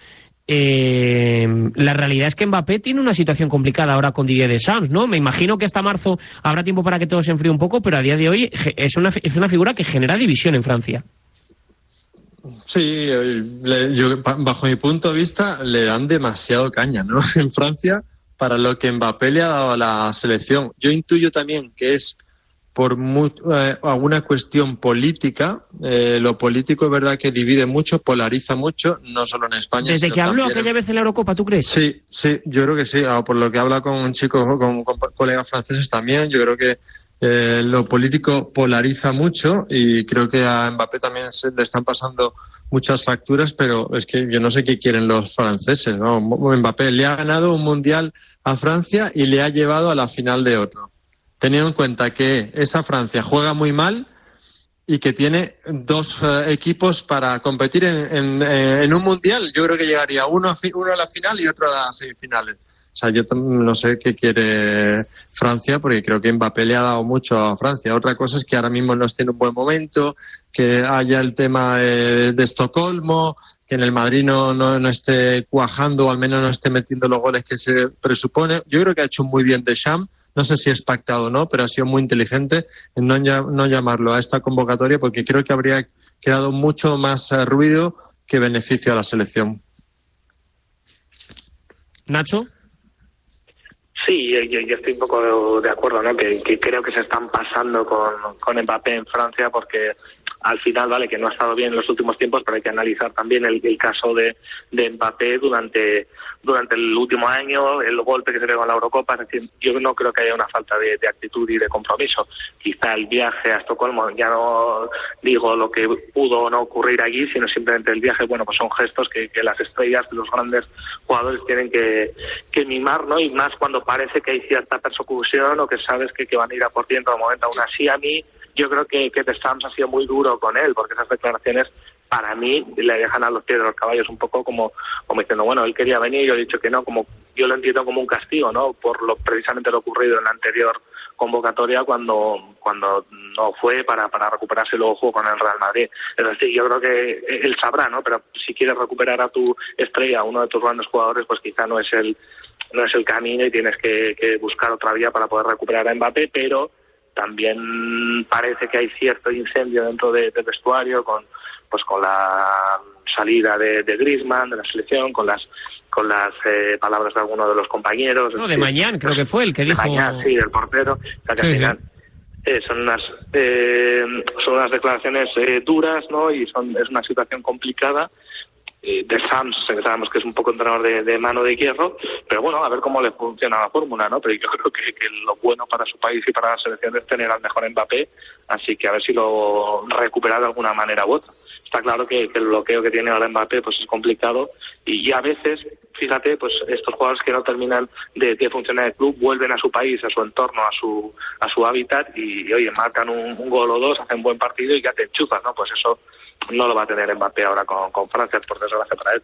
Eh, la realidad es que Mbappé tiene una situación complicada ahora con Didier Deschamps, ¿no? Me imagino que hasta marzo habrá tiempo para que todo se enfríe un poco, pero a día de hoy es una, es una figura que genera división en Francia. Sí, le, yo, bajo mi punto de vista, le dan demasiado caña, ¿no?, en Francia para lo que Mbappé le ha dado a la selección. Yo intuyo también que es por muy, eh, alguna cuestión política. Eh, lo político es verdad que divide mucho, polariza mucho, no solo en España. Desde que habló aquella vez en la Eurocopa, ¿tú crees? Sí, sí, yo creo que sí. Por lo que habla con chicos, con, con colegas franceses también, yo creo que eh, lo político polariza mucho, y creo que a Mbappé también se le están pasando muchas facturas, pero es que yo no sé qué quieren los franceses, ¿no? Mbappé le ha ganado un mundial a Francia y le ha llevado a la final de otro, teniendo en cuenta que esa Francia juega muy mal y que tiene dos uh, equipos para competir en, en, en un mundial. Yo creo que llegaría uno a, fi- uno a la final y otro a las semifinales. O sea, yo no sé qué quiere Francia, porque creo que Mbappé le ha dado mucho a Francia. Otra cosa es que ahora mismo no esté en un buen momento, que haya el tema de, de Estocolmo, que en el Madrid no, no, no esté cuajando, o al menos no esté metiendo los goles que se presupone. Yo creo que ha hecho muy bien Deschamps. No sé si es pactado o no, pero ha sido muy inteligente en no, no llamarlo a esta convocatoria, porque creo que habría creado mucho más uh, ruido que beneficio a la selección. Nacho. Sí, yo, yo estoy un poco de acuerdo, ¿no? Que, que creo que se están pasando con, con Mbappé en Francia, porque al final, vale, que no ha estado bien en los últimos tiempos, pero hay que analizar también el, el caso de, de Mbappé durante durante el último año, el golpe que se pegó en la Eurocopa. Es decir, yo no creo que haya una falta de, de actitud y de compromiso. Quizá el viaje a Estocolmo, ya no digo lo que pudo o no ocurrir allí, sino simplemente el viaje, bueno, pues son gestos que, que las estrellas, los grandes jugadores tienen que, que mimar, ¿no? Y más cuando parece que hay cierta persecución o que sabes que, que van a ir a por ti en todo momento. Aún así, a mí, yo creo que, que Deschamps ha sido muy duro con él, porque esas declaraciones, para mí, le dejan a los pies de los caballos un poco como, como diciendo, bueno, él quería venir, yo he dicho que no, como yo lo entiendo como un castigo, ¿no? Por lo precisamente lo ocurrido en la anterior convocatoria, cuando cuando no fue para, para recuperarse, luego jugó con el Real Madrid. Es decir, yo creo que él sabrá, ¿no? Pero si quieres recuperar a tu estrella, a uno de tus grandes jugadores, pues quizá no es el no es el camino y tienes que, que buscar otra vía para poder recuperar a Mbappé, pero también parece que hay cierto incendio dentro de, del vestuario con pues con la salida de, de Griezmann, de la selección, con las con las eh, palabras de algunos de los compañeros. No, de Mañán, creo que fue el que de dijo... Mañán, sí, el portero. O sea, que Sí, al final eh, son unas eh, son unas declaraciones eh, duras, ¿no? Y son es una situación complicada. De Sams, sabemos que es un poco entrenador de, de mano de hierro, pero bueno, a ver cómo le funciona la fórmula, ¿no? Pero yo creo que, que lo bueno para su país y para la selección es tener al mejor Mbappé, así que a ver si lo recupera de alguna manera u otra. Está claro que, que el bloqueo que tiene ahora Mbappé pues es complicado y, y a veces, fíjate, pues estos jugadores que no terminan de, de funcionar el club vuelven a su país, a su entorno, a su a su hábitat y, y oye, marcan un, un gol o dos, hacen buen partido y ya te enchufas, ¿no? Pues eso no lo va a tener Mbappé ahora con, con Francia, por desgracia para él.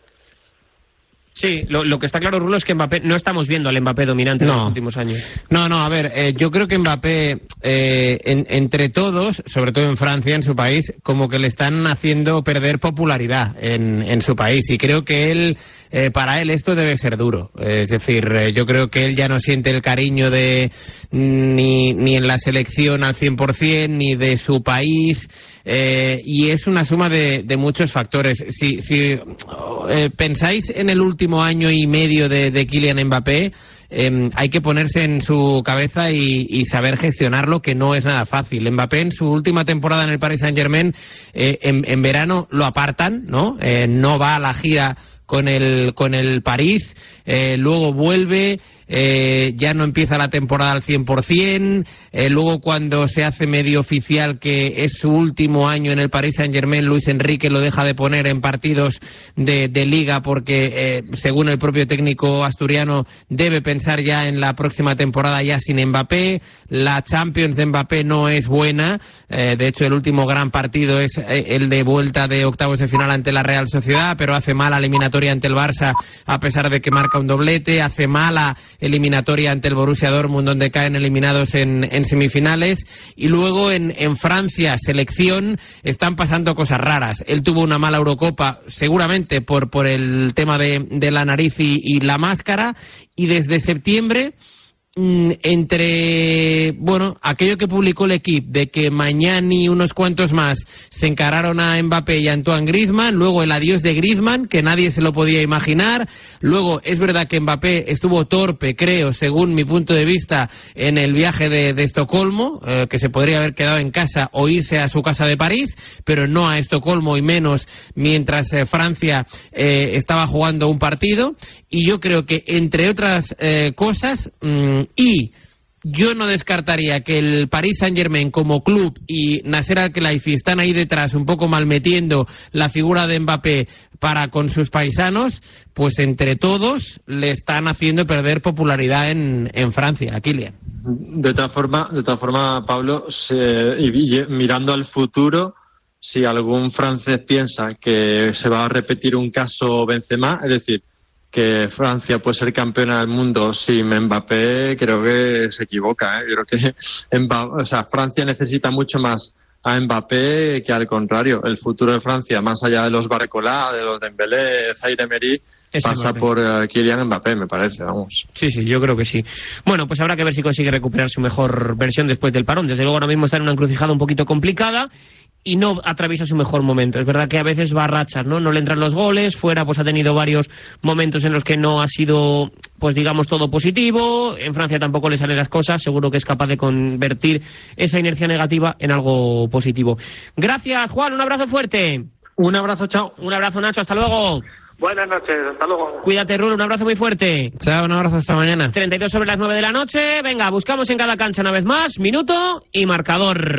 Sí, lo, lo que está claro, Rulo, es que Mbappé, no estamos viendo al Mbappé dominante No. en los últimos años. No, no, a ver, eh, yo creo que Mbappé, eh, en- entre todos, sobre todo en Francia, en su país, como que le están haciendo perder popularidad en, en su país. Y creo que él, eh, para él esto debe ser duro. Eh, es decir, eh, yo creo que él ya no siente el cariño de ni, ni en la selección al cien por cien, ni de su país. Eh, y es una suma de, de muchos factores. Si, si eh, pensáis en el último año y medio de, de Kylian Mbappé, eh, hay que ponerse en su cabeza y, y saber gestionarlo, que no es nada fácil. Mbappé en su última temporada en el Paris Saint-Germain, eh, en, en verano lo apartan, ¿no? Eh, no va a la gira con el con el París, eh, luego vuelve, eh, ya no empieza la temporada al cien por cien, eh, luego cuando se hace medio oficial que es su último año en el Paris Saint-Germain, Luis Enrique lo deja de poner en partidos de, de liga porque, eh, según el propio técnico asturiano, debe pensar ya en la próxima temporada ya sin Mbappé. La Champions de Mbappé no es buena, eh, de hecho el último gran partido es eh, el de vuelta de octavos de final ante la Real Sociedad, pero hace mala eliminatoria ante el Barça a pesar de que marca un doblete, hace mala eliminatoria ante el Borussia Dortmund donde caen eliminados en, en semifinales, y luego en, en Francia, selección, están pasando cosas raras. Él tuvo una mala Eurocopa seguramente por, por el tema de, de la nariz y, y la máscara, y desde septiembre, entre, bueno, aquello que publicó el equipo de que Mañani y unos cuantos más se encararon a Mbappé y a Antoine Griezmann, luego el adiós de Griezmann, que nadie se lo podía imaginar, luego es verdad que Mbappé estuvo torpe, creo, según mi punto de vista, en el viaje de, de Estocolmo, eh, que se podría haber quedado en casa o irse a su casa de París, pero no a Estocolmo y menos mientras eh, Francia eh, estaba jugando un partido, y yo creo que entre otras eh, cosas, mmm, y yo no descartaría que el Paris Saint-Germain como club y Nasser Al-Khelaifi están ahí detrás un poco malmetiendo la figura de Mbappé para con sus paisanos, pues entre todos le están haciendo perder popularidad en, en Francia, a Kylian. De todas formas, de todas formas, Pablo, se, y, y mirando al futuro, si algún francés piensa que se va a repetir un caso Benzema, es decir, que Francia puede ser campeona del mundo sin Mbappé, creo que se equivoca, ¿eh? Yo creo que Mbappé, o sea, Francia necesita mucho más a Mbappé que al contrario. El futuro de Francia, más allá de los Barcola, de los Dembélé, Zaire Emery, Es pasa Mbappé. por uh, Kylian Mbappé, me parece, vamos. Sí, sí, yo creo que sí. Bueno, pues habrá que ver si consigue recuperar su mejor versión después del parón. Desde luego ahora mismo está en una encrucijada un poquito complicada y no atraviesa su mejor momento. Es verdad que a veces va a rachas, ¿no? No le entran los goles, fuera pues ha tenido varios momentos en los que no ha sido, pues digamos, todo positivo. En Francia tampoco le salen las cosas, seguro que es capaz de convertir esa inercia negativa en algo positivo. Gracias, Juan, un abrazo fuerte. Un abrazo, chao. Un abrazo, Nacho, hasta luego. Buenas noches, hasta luego. Cuídate, Rulo, un abrazo muy fuerte. Chao, un abrazo, hasta mañana. treinta y dos sobre las nueve de la noche. Venga, buscamos en cada cancha una vez más. Minuto y marcador.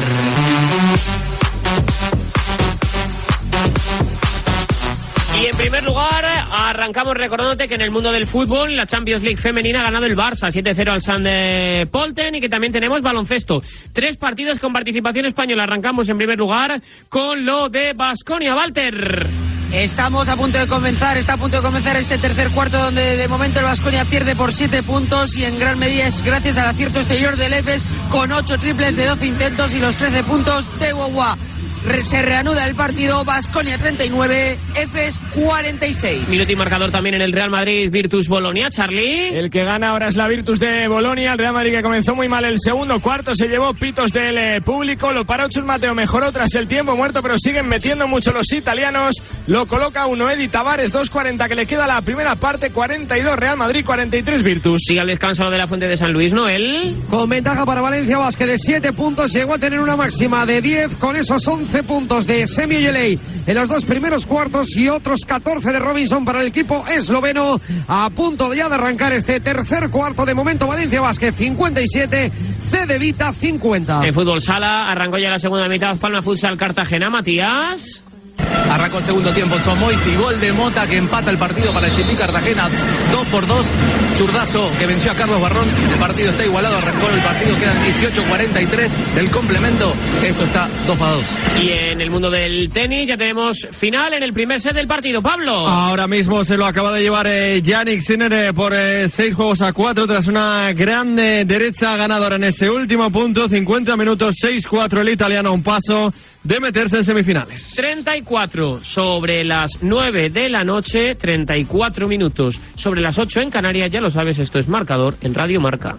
Y en primer lugar, arrancamos recordándote que en el mundo del fútbol, la Champions League femenina ha ganado el Barça siete cero al Sander Polten, y que también tenemos baloncesto. Tres partidos con participación española. Arrancamos en primer lugar con lo de Baskonia. Walter. Estamos a punto de comenzar, está a punto de comenzar este tercer cuarto donde de momento el Baskonia pierde por siete puntos y en gran medida es gracias al acierto exterior del Efes con ocho triples de doce intentos y los trece puntos de Wawa. se reanuda el partido. Baskonia treinta y nueve, Efes cuarenta y seis. Minuto y marcador también en el Real Madrid Virtus Bolonia, Charlie. El que gana ahora es la Virtus de Bolonia. El Real Madrid, que comenzó muy mal el segundo cuarto, se llevó pitos del eh, público. Lo paró Chus Mateo, mejoró tras el tiempo muerto, pero siguen metiendo mucho los italianos. Lo coloca uno Edi Tavares, dos cuarenta que le queda la primera parte, cuarenta y dos Real Madrid, cuarenta y tres Virtus. Sigue el descanso de la Fuente de San Luis, Noel. Con ventaja para Valencia Basket de siete puntos, llegó a tener una máxima de diez con esos once puntos de Semi Ojeley en los dos primeros cuartos y otros catorce de Robinson para el equipo esloveno, a punto ya de arrancar este tercer cuarto. De momento Valencia Basket cincuenta y siete, C de Vita cincuenta. En fútbol sala arrancó ya la segunda mitad, Palma Futsal Cartagena, Matías. Arrancó el segundo tiempo Somois y gol de Mota que empata el partido para el G P Cartagena, dos por dos. Zurdazo que venció a Carlos Barrón. El partido está igualado, arrancó el partido, quedan dieciocho cuarenta y tres del complemento. Esto está dos a dos. Y en el mundo del tenis ya tenemos final en el primer set del partido, Pablo. Ahora mismo se lo acaba de llevar eh, Yannick Sinner eh, por eh, seis juegos a cuatro tras una grande derecha ganadora en ese último punto. cincuenta minutos, seis cuatro el italiano, a un paso de meterse en semifinales. treinta y cuatro sobre las nueve de la noche, treinta y cuatro minutos sobre las ocho en Canarias. Ya lo sabes, esto es Marcador en Radio Marca.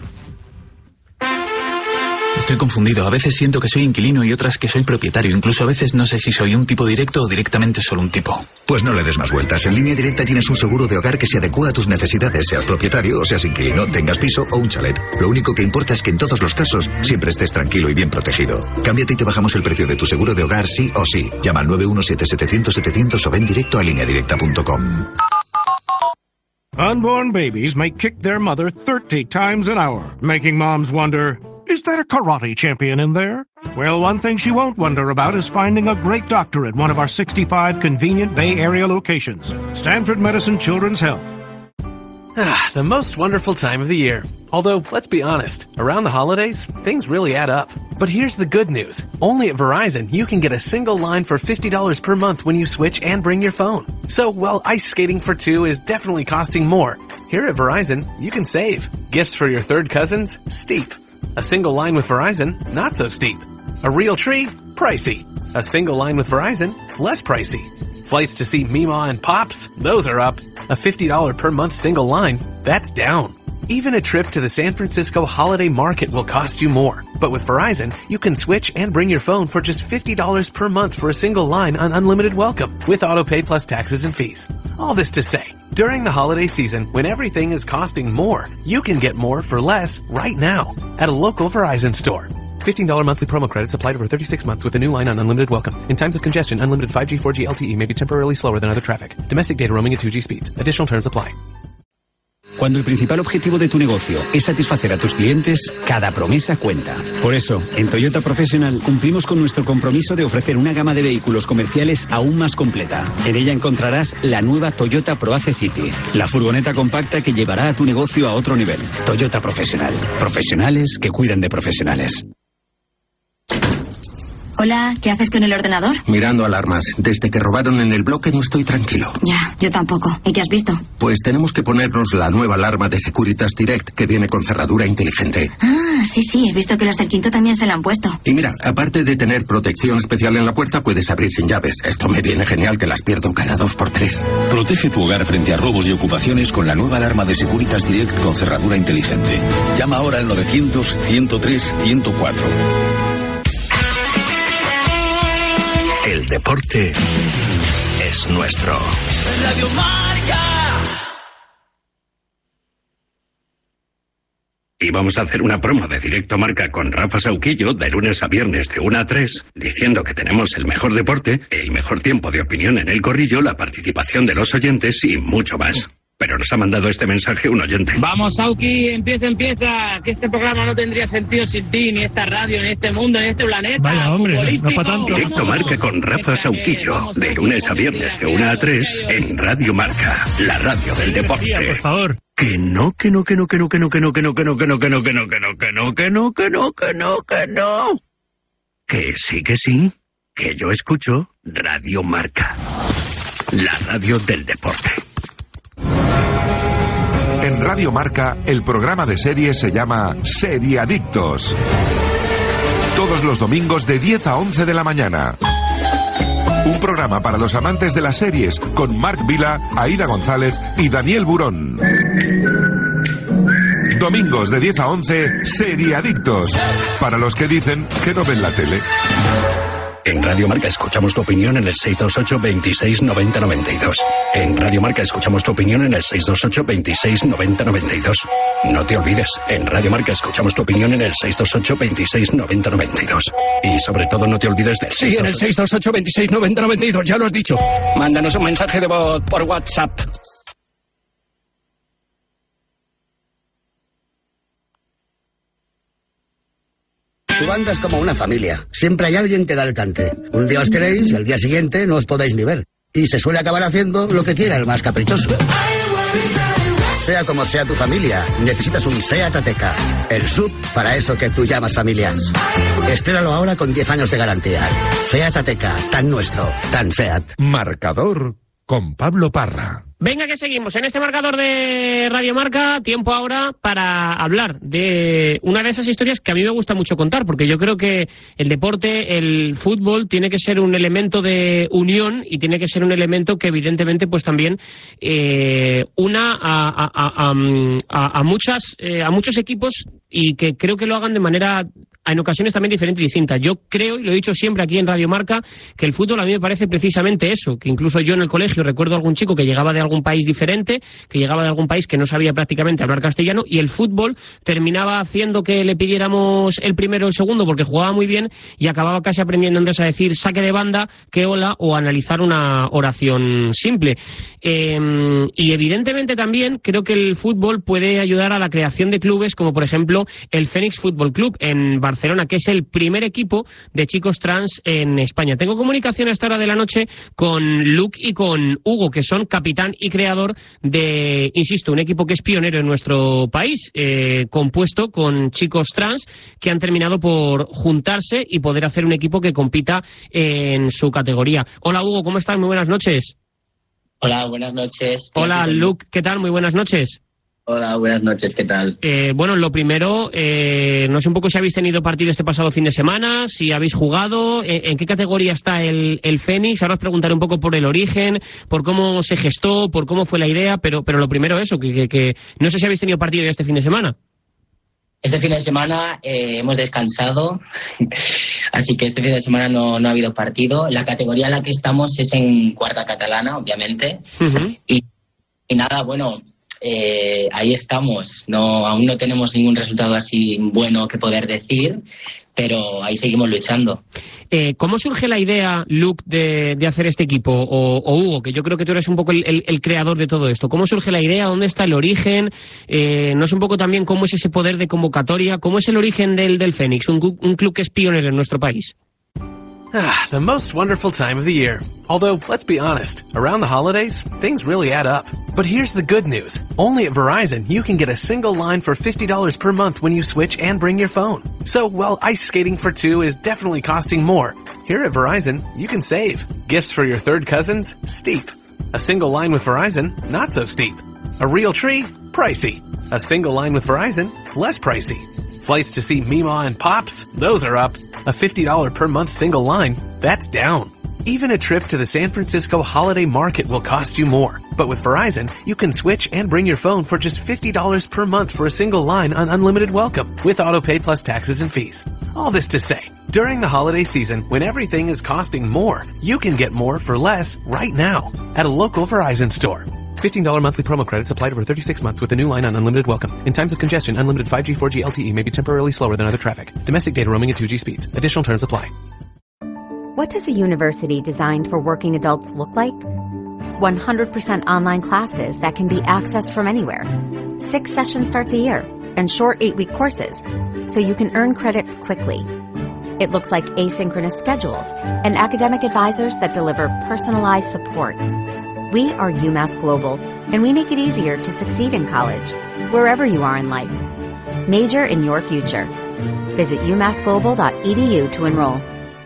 Estoy confundido. A veces siento que soy inquilino y otras que soy propietario. Incluso a veces no sé si soy un tipo directo o directamente solo un tipo. Pues no le des más vueltas. En Línea Directa tienes un seguro de hogar que se adecua a tus necesidades, seas propietario o seas inquilino, tengas piso o un chalet. Lo único que importa es que en todos los casos siempre estés tranquilo y bien protegido. Cámbiate y te bajamos el precio de tu seguro de hogar sí o sí. Llama al nueve uno siete siete cero cero setecientos o ven directo a línea directa punto com. Unborn babies may kick their mother thirty times an hour, making moms wonder, is there a karate champion in there? Well, one thing she won't wonder about is finding a great doctor at one of our sixty-five convenient Bay Area locations. Stanford Medicine Children's Health. Ah, the most wonderful time of the year. Although, let's be honest, around the holidays, things really add up. But here's the good news. Only at Verizon, you can get a single line for fifty dollars per month when you switch and bring your phone. So, while ice skating for two is definitely costing more, here at Verizon, you can save. Gifts for your third cousins? Steep. A single line with Verizon? Not so steep. A real tree? Pricey. A single line with Verizon? Less pricey. Flights to see Mima and Pops? Those are up. A fifty dollars per month single line? That's down. Even a trip to the San Francisco Holiday Market will cost you more. But with Verizon, you can switch and bring your phone for just fifty dollars per month for a single line on unlimited welcome, with autopay plus taxes and fees. All this to say, during the holiday season, when everything is costing more, you can get more for less right now at a local Verizon store. fifteen dollars monthly promo credits applied over thirty-six months with a new line on unlimited welcome. In times of congestion, unlimited five G, four G L T E may be temporarily slower than other traffic. Domestic data roaming at two G speeds. Additional terms apply. Cuando el principal objetivo de tu negocio es satisfacer a tus clientes, cada promesa cuenta. Por eso, en Toyota Professional cumplimos con nuestro compromiso de ofrecer una gama de vehículos comerciales aún más completa. En ella encontrarás la nueva Toyota ProAce City, la furgoneta compacta que llevará a tu negocio a otro nivel. Toyota Professional. Profesionales que cuidan de profesionales. Hola, ¿qué haces con el ordenador? Mirando alarmas. Desde que robaron en el bloque no estoy tranquilo. Ya, yo tampoco. ¿Y qué has visto? Pues tenemos que ponernos la nueva alarma de Securitas Direct, que viene con cerradura inteligente. Ah, sí, sí, he visto que los del quinto también se la han puesto. Y mira, aparte de tener protección especial en la puerta, puedes abrir sin llaves. Esto me viene genial, que las pierdo cada dos por tres. Protege tu hogar frente a robos y ocupaciones con la nueva alarma de Securitas Direct con cerradura inteligente. Llama ahora al novecientos, ciento tres, ciento cuatro. El deporte es nuestro. Radio Marca. Y vamos a hacer una promo de Directo Marca con Rafa Sauquillo de lunes a viernes de una a tres, diciendo que tenemos el mejor deporte, el mejor tiempo de opinión en el corrillo, la participación de los oyentes y mucho más. Pero nos ha mandado este mensaje un oyente. Vamos, Sauki, empieza, empieza. Que este programa no tendría sentido sin ti, ni esta radio, ni este mundo, ni este planeta. Vaya, hombre, no para tanto. Directo Marca con Rafa Sauquillo, de lunes a viernes de una a tres, en Radio Marca, la radio del deporte. Por favor. Que no, que no, que no, que no, que no, que no, que no, que no, que no, que no, que no, que no, que no, que no, que no, que no, que no. Que sí, que sí, que yo escucho Radio Marca, la radio del deporte. En Radio Marca, el programa de series se llama Seriadictos. Todos los domingos de diez a once de la mañana. Un programa para los amantes de las series con Marc Vila, Aida González y Daniel Burón. Domingos de diez a once, Seriadictos. Para los que dicen que no ven la tele. En Radio Marca escuchamos tu opinión en el seis dos ocho, veintiséis, noventa, noventa y dos. En Radio Marca escuchamos tu opinión en el seis dos ocho, veintiséis, noventa, noventa y dos. No te olvides, en Radio Marca escuchamos tu opinión en el seis dos ocho, veintiséis, noventa, noventa y dos. Y sobre todo no te olvides del Sí, en el seis dos ocho, veintiséis, noventa, noventa y dos, ya lo has dicho. Mándanos un mensaje de voz por WhatsApp. Tu banda es como una familia. Siempre hay alguien que da el cante. Un día os queréis y al día siguiente no os podéis ni ver. Y se suele acabar haciendo lo que quiera el más caprichoso. Sea como sea tu familia, necesitas un SEAT Ateca. El sub para eso que tú llamas familia. Estrénalo ahora con diez años de garantía. SEAT Ateca, tan nuestro, tan SEAT. Marcador con Pablo Parra. Venga, que seguimos en este marcador de Radio Marca. Tiempo ahora para hablar de una de esas historias que a mí me gusta mucho contar, porque yo creo que el deporte, el fútbol, tiene que ser un elemento de unión y tiene que ser un elemento que evidentemente pues también eh, una a, a, a, a, a, muchas, eh, a muchos equipos, y que creo que lo hagan de manera en ocasiones también diferente y distinta. Yo creo, y lo he dicho siempre aquí en Radio Marca, que el fútbol a mí me parece precisamente eso, que incluso yo en el colegio recuerdo a algún chico que llegaba de algún país diferente, que llegaba de algún país que no sabía prácticamente hablar castellano, y el fútbol terminaba haciendo que le pidiéramos el primero o el segundo porque jugaba muy bien, y acababa casi aprendiendo antes a decir saque de banda, que hola, o analizar una oración simple. Eh, y evidentemente también creo que el fútbol puede ayudar a la creación de clubes como por ejemplo el Fénix Fútbol Club en Barcelona, que es el primer equipo de chicos trans en España. Tengo comunicación a esta hora de la noche con Luke y con Hugo, que son capitán y creador de, insisto, un equipo que es pionero en nuestro país, eh, compuesto con chicos trans que han terminado por juntarse y poder hacer un equipo que compita en su categoría. Hola Hugo, ¿cómo estás? Muy buenas noches. Hola, buenas noches. Hola Luke, ¿qué tal? Muy buenas noches. Hola, buenas noches, ¿qué tal? Eh, bueno, lo primero, eh, no sé un poco si habéis tenido partido este pasado fin de semana, si habéis jugado, eh, en qué categoría está el, el Fénix. Ahora os preguntaré un poco por el origen, por cómo se gestó, por cómo fue la idea, pero, pero lo primero eso, que, que, que no sé si habéis tenido partido ya este fin de semana. Este fin de semana eh, hemos descansado, así que este fin de semana no, no ha habido partido. La categoría en la que estamos es en cuarta catalana, obviamente, uh-huh. y, y nada, bueno... Eh, ahí estamos, no, aún no tenemos ningún resultado así bueno que poder decir, pero ahí seguimos luchando. Eh, ¿Cómo surge la idea, Luke, de, de hacer este equipo? O, o Hugo, que yo creo que tú eres un poco el, el, el creador de todo esto. ¿Cómo surge la idea? ¿Dónde está el origen? Eh, no sé un poco también cómo es ese poder de convocatoria. ¿Cómo es el origen del, del Fénix, un, un club que es pionero en nuestro país? Ah, the most wonderful time of the year. Although, let's be honest, around the holidays, things really add up. But here's the good news. Only at Verizon, you can get a single line for fifty dollars per month when you switch and bring your phone. So, while ice skating for two is definitely costing more, here at Verizon, you can save. Gifts for your third cousins? Steep. A single line with Verizon? Not so steep. A real tree? Pricey. A single line with Verizon? Less pricey. Flights to see Mima and Pops? Those are up. A fifty dollars per month single line? That's down. Even a trip to the San Francisco Holiday Market will cost you more. But with Verizon, you can switch and bring your phone for just fifty dollars per month for a single line on unlimited welcome, with autopay plus taxes and fees. All this to say, during the holiday season, when everything is costing more, you can get more for less right now at a local Verizon store. fifteen dollars monthly promo credits applied over thirty-six months with a new line on unlimited welcome. In times of congestion, unlimited five G, four G L T E may be temporarily slower than other traffic. Domestic data roaming at two G speeds. Additional terms apply. What does a university designed for working adults look like? one hundred percent online classes that can be accessed from anywhere. Six session starts a year and short eight-week courses, so you can earn credits quickly. It looks like asynchronous schedules and academic advisors that deliver personalized support. We are UMass Global, and we make it easier to succeed in college, wherever you are in life. Major in your future. Visit u mass global dot e d u to enroll.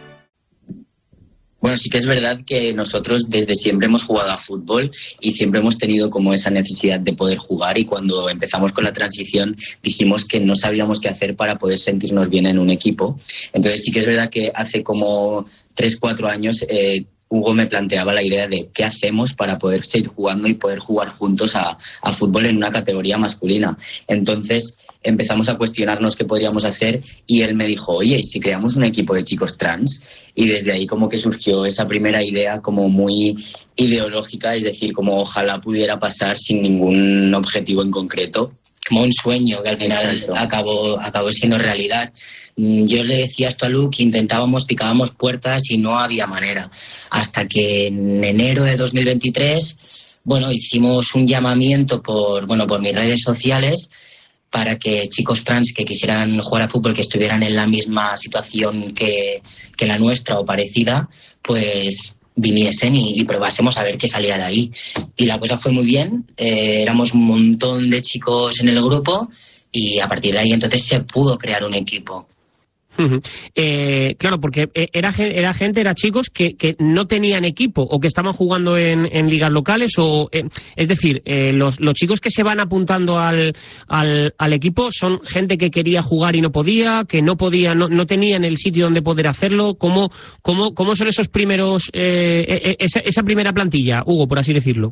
Bueno, sí que es verdad que nosotros desde siempre hemos jugado a fútbol y siempre hemos tenido como esa necesidad de poder jugar, y cuando empezamos con la transición dijimos que no sabíamos qué hacer para poder sentirnos bien en un equipo. Entonces sí que es verdad que hace como tres, cuatro años eh, Hugo me planteaba la idea de qué hacemos para poder seguir jugando y poder jugar juntos a, a fútbol en una categoría masculina. Entonces empezamos a cuestionarnos qué podríamos hacer y él me dijo, oye, ¿y si creamos un equipo de chicos trans? Y desde ahí como que surgió esa primera idea como muy ideológica, es decir, como ojalá pudiera pasar sin ningún objetivo en concreto. Como un sueño que al final acabó, acabó siendo realidad. Yo le decía esto a Luke, intentábamos, picábamos puertas y no había manera. Hasta que en enero de dos mil veintitrés, bueno, hicimos un llamamiento por, bueno, por mis redes sociales para que chicos trans que quisieran jugar a fútbol, que estuvieran en la misma situación que, que la nuestra o parecida, pues viniesen y, y probásemos a ver qué salía de ahí. Y la cosa fue muy bien, eh, éramos un montón de chicos en el grupo y a partir de ahí entonces se pudo crear un equipo. Uh-huh. Eh, claro, porque era, era gente, era chicos que, que no tenían equipo o que estaban jugando en, en ligas locales o, eh, es decir, eh, los, los chicos que se van apuntando al, al, al equipo son gente que quería jugar y no podía, que no podía, no, no tenían el sitio donde poder hacerlo. ¿Cómo, cómo, cómo son esos primeros, eh, esa, esa primera plantilla, Hugo, por así decirlo?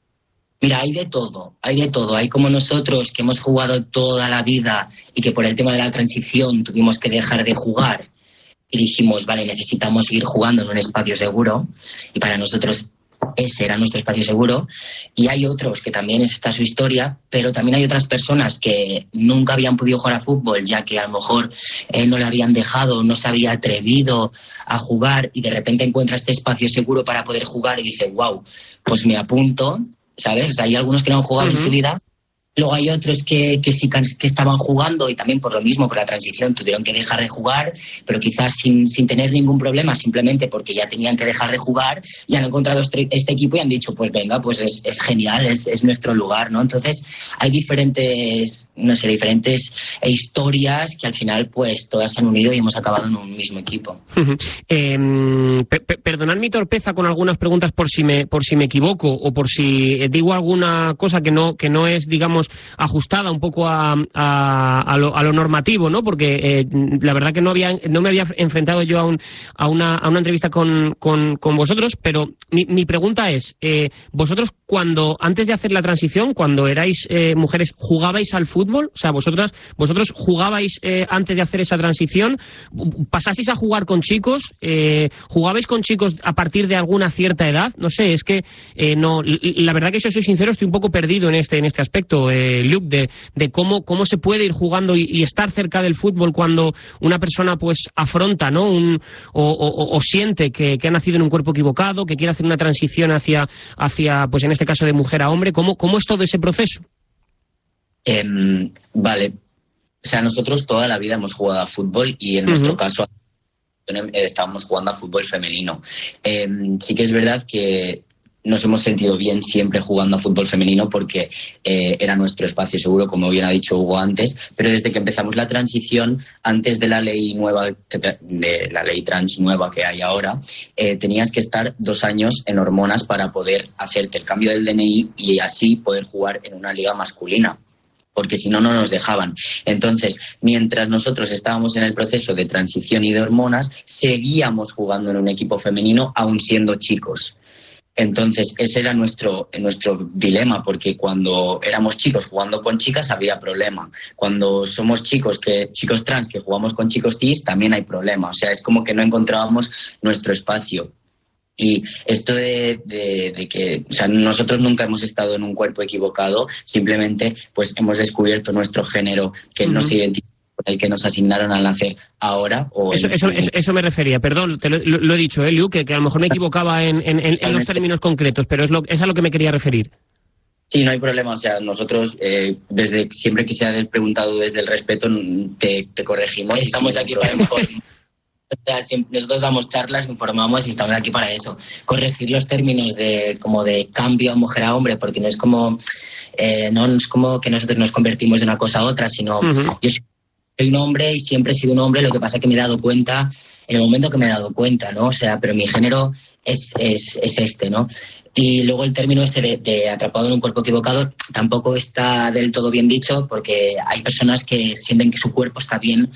Mira, hay de todo, hay de todo. Hay como nosotros que hemos jugado toda la vida y que por el tema de la transición tuvimos que dejar de jugar y dijimos, vale, necesitamos seguir jugando en un espacio seguro y para nosotros ese era nuestro espacio seguro. Y hay otros que también está su historia, pero también hay otras personas que nunca habían podido jugar a fútbol ya que a lo mejor eh, no le habían dejado, no se había atrevido a jugar y de repente encuentra este espacio seguro para poder jugar y dice, wow, pues me apunto. ¿Sabes? O sea, hay algunos que no han jugado uh-huh. en su vida. Luego hay otros que, que sí que estaban jugando y también por lo mismo, por la transición, tuvieron que dejar de jugar, pero quizás sin, sin tener ningún problema, simplemente porque ya tenían que dejar de jugar y han encontrado este, este equipo y han dicho, pues venga, pues es, es genial, es, es nuestro lugar, ¿no? Entonces hay diferentes, no sé, diferentes historias que al final pues todas se han unido y hemos acabado en un mismo equipo. Uh-huh. eh, per, per, perdonad mi torpeza con algunas preguntas por si me, por si me equivoco o por si digo alguna cosa que no, que no es, digamos, ajustada un poco a, a, a, lo, a lo normativo, ¿no? Porque eh, la verdad que no había no me había enfrentado yo a, un, a, una, a una entrevista con, con, con vosotros, pero mi, mi pregunta es, eh, vosotros cuando, antes de hacer la transición, cuando erais eh, mujeres, ¿jugabais al fútbol? O sea, vosotras, vosotros jugabais eh, antes de hacer esa transición, ¿pasasteis a jugar con chicos? Eh, ¿Jugabais con chicos a partir de alguna cierta edad? No sé, es que eh, no, la verdad que si soy sincero estoy un poco perdido en este, en este aspecto. Eh, Luke, de, de cómo, cómo se puede ir jugando y, y estar cerca del fútbol cuando una persona pues afronta, ¿no? Un, o, o, o siente que, que ha nacido en un cuerpo equivocado, que quiere hacer una transición hacia, hacia pues en este caso de mujer a hombre. ¿Cómo, cómo es todo ese proceso? Eh, vale, o sea, nosotros toda la vida hemos jugado a fútbol y en uh-huh. nuestro caso estábamos jugando a fútbol femenino. Eh, sí que es verdad que nos hemos sentido bien siempre jugando a fútbol femenino porque eh, era nuestro espacio seguro, como bien ha dicho Hugo antes, pero desde que empezamos la transición, antes de la ley nueva, de la ley trans nueva que hay ahora, eh, tenías que estar dos años en hormonas para poder hacerte el cambio del D N I y así poder jugar en una liga masculina, porque si no, no nos dejaban. Entonces, mientras nosotros estábamos en el proceso de transición y de hormonas, seguíamos jugando en un equipo femenino aún siendo chicos. Entonces, ese era nuestro, nuestro dilema, porque cuando éramos chicos jugando con chicas había problema. Cuando somos chicos que chicos trans que jugamos con chicos cis también hay problema. O sea, es como que no encontrábamos nuestro espacio. Y esto de, de, de que, o sea, nosotros nunca hemos estado en un cuerpo equivocado, simplemente pues hemos descubierto nuestro género que uh-huh. no se identifica con el que nos asignaron al nacer ahora. O eso, eso, eso, eso me refería, perdón, te lo, lo, lo he dicho, ¿eh, Liu? Que, que a lo mejor me equivocaba en, en, en, en los términos concretos, pero es, lo, es a lo que me quería referir. Sí, no hay problema. O sea, nosotros, eh, desde siempre que se ha preguntado desde el respeto, te, te corregimos. Estamos sí, aquí para informar. O sea, siempre, nosotros damos charlas, informamos y estamos aquí para eso. Corregir los términos de como de cambio a mujer a hombre, porque no es como, eh, no es como que nosotros nos convertimos de una cosa a otra, sino uh-huh. yo soy Soy un hombre y siempre he sido un hombre, lo que pasa es que me he dado cuenta, en el momento que me he dado cuenta, ¿no? O sea, pero mi género es, es, es este, ¿no? Y luego el término este de, de atrapado en un cuerpo equivocado tampoco está del todo bien dicho, porque hay personas que sienten que su cuerpo está bien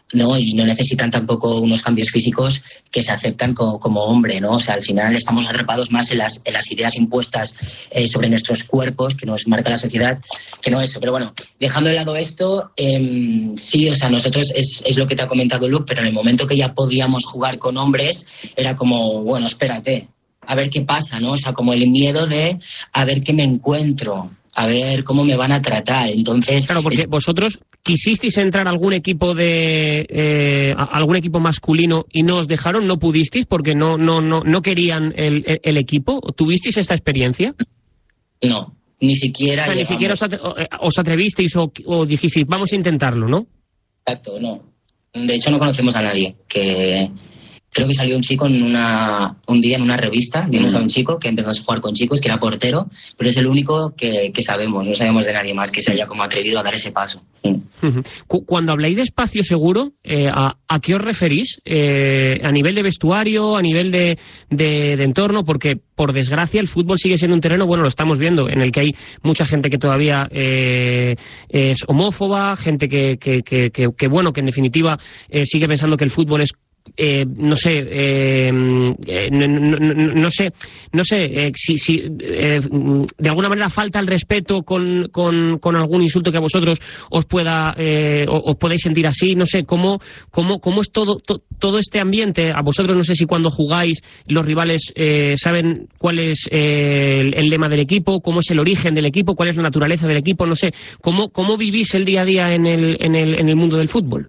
¿no? Y no necesitan tampoco unos cambios físicos que se aceptan como, como hombre, ¿no? O sea, al final estamos atrapados más en las, en las ideas impuestas eh, sobre nuestros cuerpos que nos marca la sociedad, que no eso. Pero bueno, dejando de lado esto, eh, sí, o sea, nosotros es, es lo que te ha comentado Luke, pero en el momento que ya podíamos jugar con hombres, era como, bueno, espérate, a ver qué pasa, ¿no? O sea, como el miedo de a ver qué me encuentro, a ver cómo me van a tratar. Entonces, claro, porque es... vosotros quisisteis entrar a algún equipo de eh, a algún equipo masculino y no os dejaron, no pudisteis porque no no no no querían el, el, el equipo. ¿Tuvisteis esta experiencia? No, ni siquiera. O sea, ni siquiera os, atre os atrevisteis o, o dijisteis vamos a intentarlo, ¿no? Exacto, no. De hecho, no conocemos a nadie que. Creo que salió un chico en una, un día en una revista, vimos mm. a un chico que empezó a jugar con chicos, que era portero, pero es el único que, que sabemos, no sabemos de nadie más que se haya como atrevido a dar ese paso. Mm. Cuando habláis de espacio seguro, eh, ¿a, ¿a qué os referís? Eh, ¿A nivel de vestuario, a nivel de, de, de entorno? Porque, por desgracia, el fútbol sigue siendo un terreno, bueno, lo estamos viendo, en el que hay mucha gente que todavía eh, es homófoba, gente que, que, que, que, que, bueno, que en definitiva eh, sigue pensando que el fútbol es Eh, no sé, eh, eh, no, no, no, no sé, no sé eh, si, si eh, de alguna manera falta el respeto con, con, con algún insulto que a vosotros os pueda, eh, os podéis sentir así, no sé, cómo, cómo, cómo es todo, to, todo este ambiente. A vosotros no sé si cuando jugáis los rivales eh, saben cuál es eh, el, el lema del equipo, cómo es el origen del equipo, cuál es la naturaleza del equipo, no sé, cómo, cómo vivís el día a día en el, en el, en el mundo del fútbol.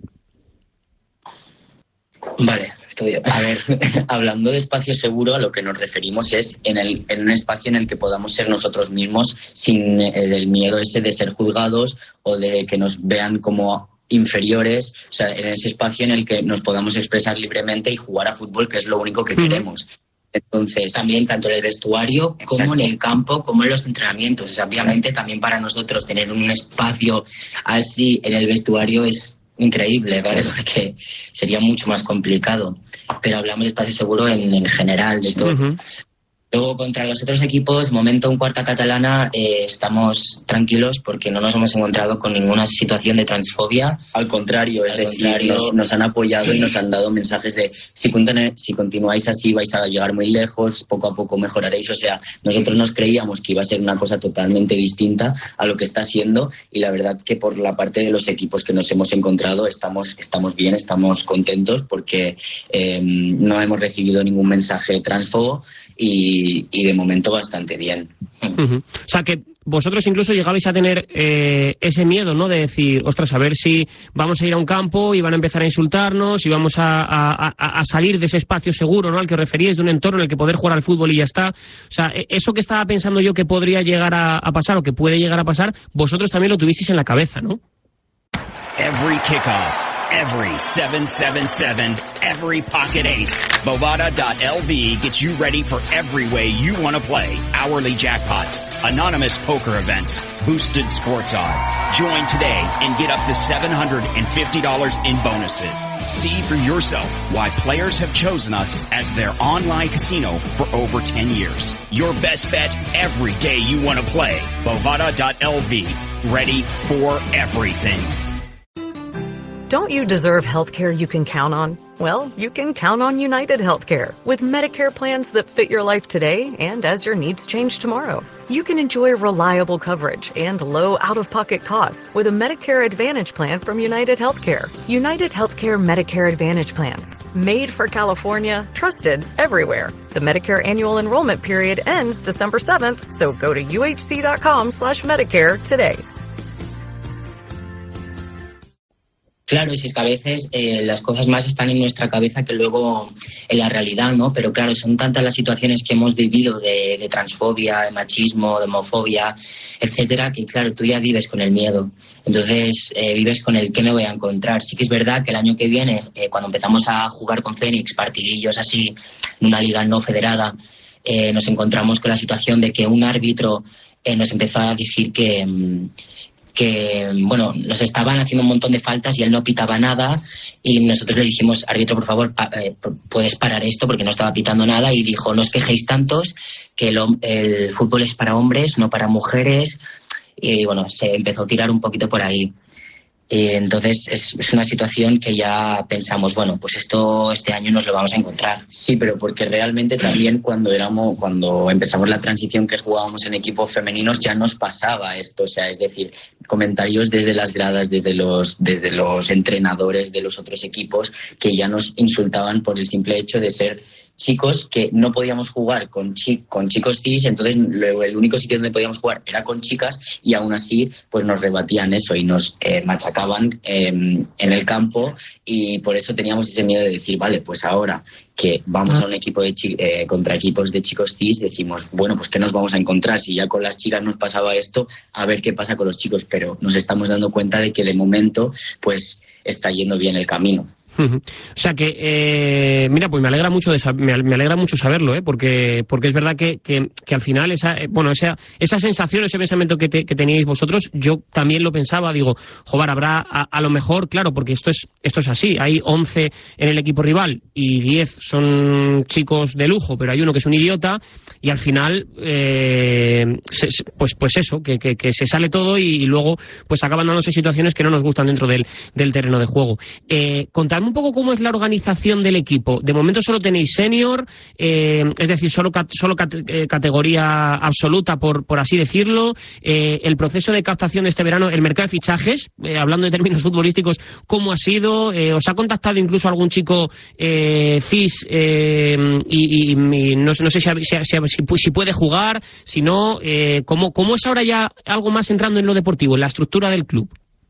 Vale, estoy, a ver, hablando de espacio seguro, a lo que nos referimos es en, el, en un espacio en el que podamos ser nosotros mismos sin el, el miedo ese de ser juzgados o de que nos vean como inferiores, o sea, en ese espacio en el que nos podamos expresar libremente y jugar a fútbol, que es lo único que queremos. Entonces, también tanto en el vestuario como Exacto. en el campo, como en los entrenamientos. O sea, obviamente también para nosotros tener un espacio así en el vestuario es increíble, ¿vale? Porque sería mucho más complicado. Pero hablamos de espacio seguro en, en general, de todo. Uh-huh. Luego, contra los otros equipos, momento en Cuarta Catalana, eh, estamos tranquilos porque no nos hemos encontrado con ninguna situación de transfobia. Al contrario, es Al decir, contrario, nos, nos han apoyado y nos han dado mensajes de si, si continuáis así vais a llegar muy lejos, poco a poco mejoraréis. O sea, nosotros nos creíamos que iba a ser una cosa totalmente distinta a lo que está siendo y la verdad que por la parte de los equipos que nos hemos encontrado estamos, estamos bien, estamos contentos porque eh, no hemos recibido ningún mensaje transfobo y Y, y de momento bastante bien. Uh-huh. O sea que vosotros incluso llegabais a tener eh, ese miedo, ¿no? De decir, ostras, a ver si vamos a ir a un campo y van a empezar a insultarnos y vamos a, a, a, a salir de ese espacio seguro, ¿no? Al que os referíais, de un entorno en el que poder jugar al fútbol y ya está. O sea, eso que estaba pensando yo que podría llegar a, a pasar o que puede llegar a pasar, vosotros también lo tuvisteis en la cabeza, ¿no? Every kickoff, every seven seven seven, every pocket ace. Bovada dot L V gets you ready for every way you want to play. Hourly jackpots, anonymous poker events, boosted sports odds. Join today and get up to seven hundred fifty dollars in bonuses. See for yourself why players have chosen us as their online casino for over ten years. Your best bet every day you want to play. Bovada dot L V. Ready for everything. Don't you deserve healthcare you can count on? Well, you can count on United Healthcare. With Medicare plans that fit your life today and as your needs change tomorrow. You can enjoy reliable coverage and low out-of-pocket costs with a Medicare Advantage plan from United Healthcare. United Healthcare Medicare Advantage plans. Made for California, trusted everywhere. The Medicare annual enrollment period ends December seventh, so go to U H C dot com slash Medicare today. Claro, y si es que a veces eh, las cosas más están en nuestra cabeza que luego en la realidad, ¿no? Pero claro, son tantas las situaciones que hemos vivido de, de transfobia, de machismo, de homofobia, etcétera, que claro, tú ya vives con el miedo. Entonces, eh, vives con el qué me voy a encontrar. Sí que es verdad que el año que viene, eh, cuando empezamos a jugar con Fénix, partidillos así, en una liga no federada, eh, nos encontramos con la situación de que un árbitro eh, nos empezó a decir que... Mmm, que, bueno, nos estaban haciendo un montón de faltas y él no pitaba nada y nosotros le dijimos, árbitro, por favor, pa eh, puedes parar esto porque no estaba pitando nada y dijo, no os quejéis tantos que el, el fútbol es para hombres, no para mujeres y bueno, se empezó a tirar un poquito por ahí. Eh, entonces es, es una situación que ya pensamos, bueno, pues esto este año nos lo vamos a encontrar. Sí, pero porque realmente también cuando éramos, cuando empezamos la transición que jugábamos en equipos femeninos ya nos pasaba esto, o sea, es decir, comentarios desde las gradas, desde los, desde los entrenadores de los otros equipos que ya nos insultaban por el simple hecho de ser chicos que no podíamos jugar con, chi- con chicos cis, entonces lo, el único sitio donde podíamos jugar era con chicas y aún así pues nos rebatían eso y nos eh, machacaban eh, en el campo y por eso teníamos ese miedo de decir, vale, pues ahora que vamos a un equipo de chi- eh, contra equipos de chicos cis, decimos, bueno, pues ¿qué nos vamos a encontrar? Si ya con las chicas nos pasaba esto, a ver qué pasa con los chicos, pero nos estamos dando cuenta de que de momento pues está yendo bien el camino. O sea que, eh, mira, pues me alegra mucho de sab- me alegra mucho saberlo, ¿eh? porque porque es verdad que, que, que al final esa eh, bueno esa esa sensación, ese pensamiento que, te, que teníais vosotros, yo también lo pensaba, digo, joder, habrá a, a lo mejor, claro, porque esto es esto es así, hay once en el equipo rival y diez son chicos de lujo, pero hay uno que es un idiota y al final, eh, se, pues pues eso, que, que, que se sale todo y, y luego pues acaban dándose situaciones que no nos gustan dentro del, del terreno de juego. Eh, contadme un poco cómo es la organización del equipo. De momento solo tenéis senior, eh, es decir, solo, cat- solo cat- eh, categoría absoluta, por, por así decirlo. Eh, el proceso de captación de este verano, el mercado de fichajes, eh, hablando de términos futbolísticos, ¿cómo ha sido? Eh, ¿Os ha contactado incluso algún chico eh, cis eh, y, y- y no, no sé si, si, si, si- si puede jugar? Si no, eh, ¿cómo, ¿cómo es ahora ya algo más entrando en lo deportivo, en la estructura del club?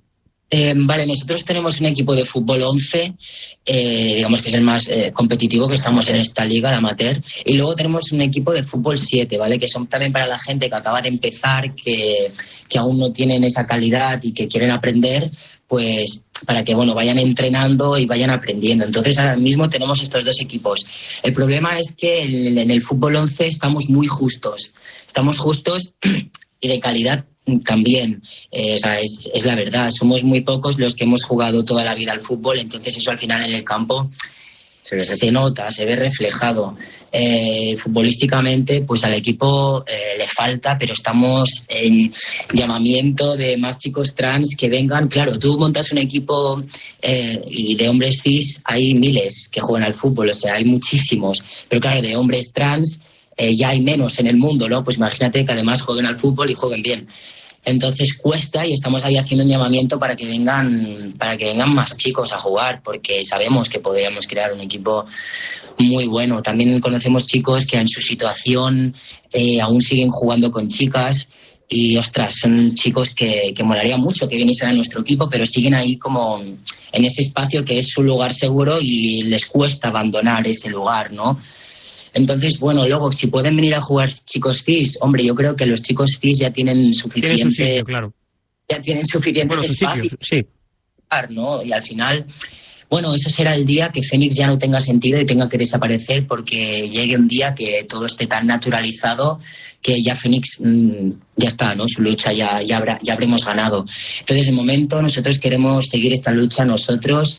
Eh, vale, nosotros tenemos un equipo de fútbol once, eh, digamos que es el más eh, competitivo que estamos en esta liga, el amateur, y luego tenemos un equipo de fútbol siete, ¿vale? Que son también para la gente que acaba de empezar, que, que aún no tienen esa calidad y que quieren aprender, pues para que bueno vayan entrenando y vayan aprendiendo. Entonces ahora mismo tenemos estos dos equipos. El problema es que en, en el fútbol once estamos muy justos, estamos justos y de calidad también, eh, o sea, es, es la verdad, somos muy pocos los que hemos jugado toda la vida al fútbol, entonces eso al final en el campo se, se nota, se ve reflejado. Eh, futbolísticamente, pues al equipo eh, le falta, pero estamos en llamamiento de más chicos trans que vengan. Claro, tú montas un equipo eh, y de hombres cis hay miles que juegan al fútbol, o sea, hay muchísimos, pero claro, de hombres trans eh, ya hay menos en el mundo, ¿no? Pues imagínate que además jueguen al fútbol y jueguen bien. Entonces cuesta y estamos ahí haciendo un llamamiento para que vengan para que vengan más chicos a jugar, porque sabemos que podríamos crear un equipo muy bueno. También conocemos chicos que en su situación eh, aún siguen jugando con chicas y, ostras, son chicos que, que molaría mucho que viniesen a nuestro equipo, pero siguen ahí como en ese espacio que es su lugar seguro y les cuesta abandonar ese lugar, ¿no? Entonces, bueno, luego, si pueden venir a jugar chicos cis, hombre, yo creo que los chicos cis ya tienen suficiente... Tienen su sitio, claro. Ya tienen suficientes Bueno, sus espacios, sitios, sí. ¿no? Y al final, bueno, eso será el día que Fénix ya no tenga sentido y tenga que desaparecer, porque llegue un día que todo esté tan naturalizado que ya Fénix mmm, ya está, ¿no? Su lucha ya, ya, habrá, ya habremos ganado. Entonces, de momento, nosotros queremos seguir esta lucha nosotros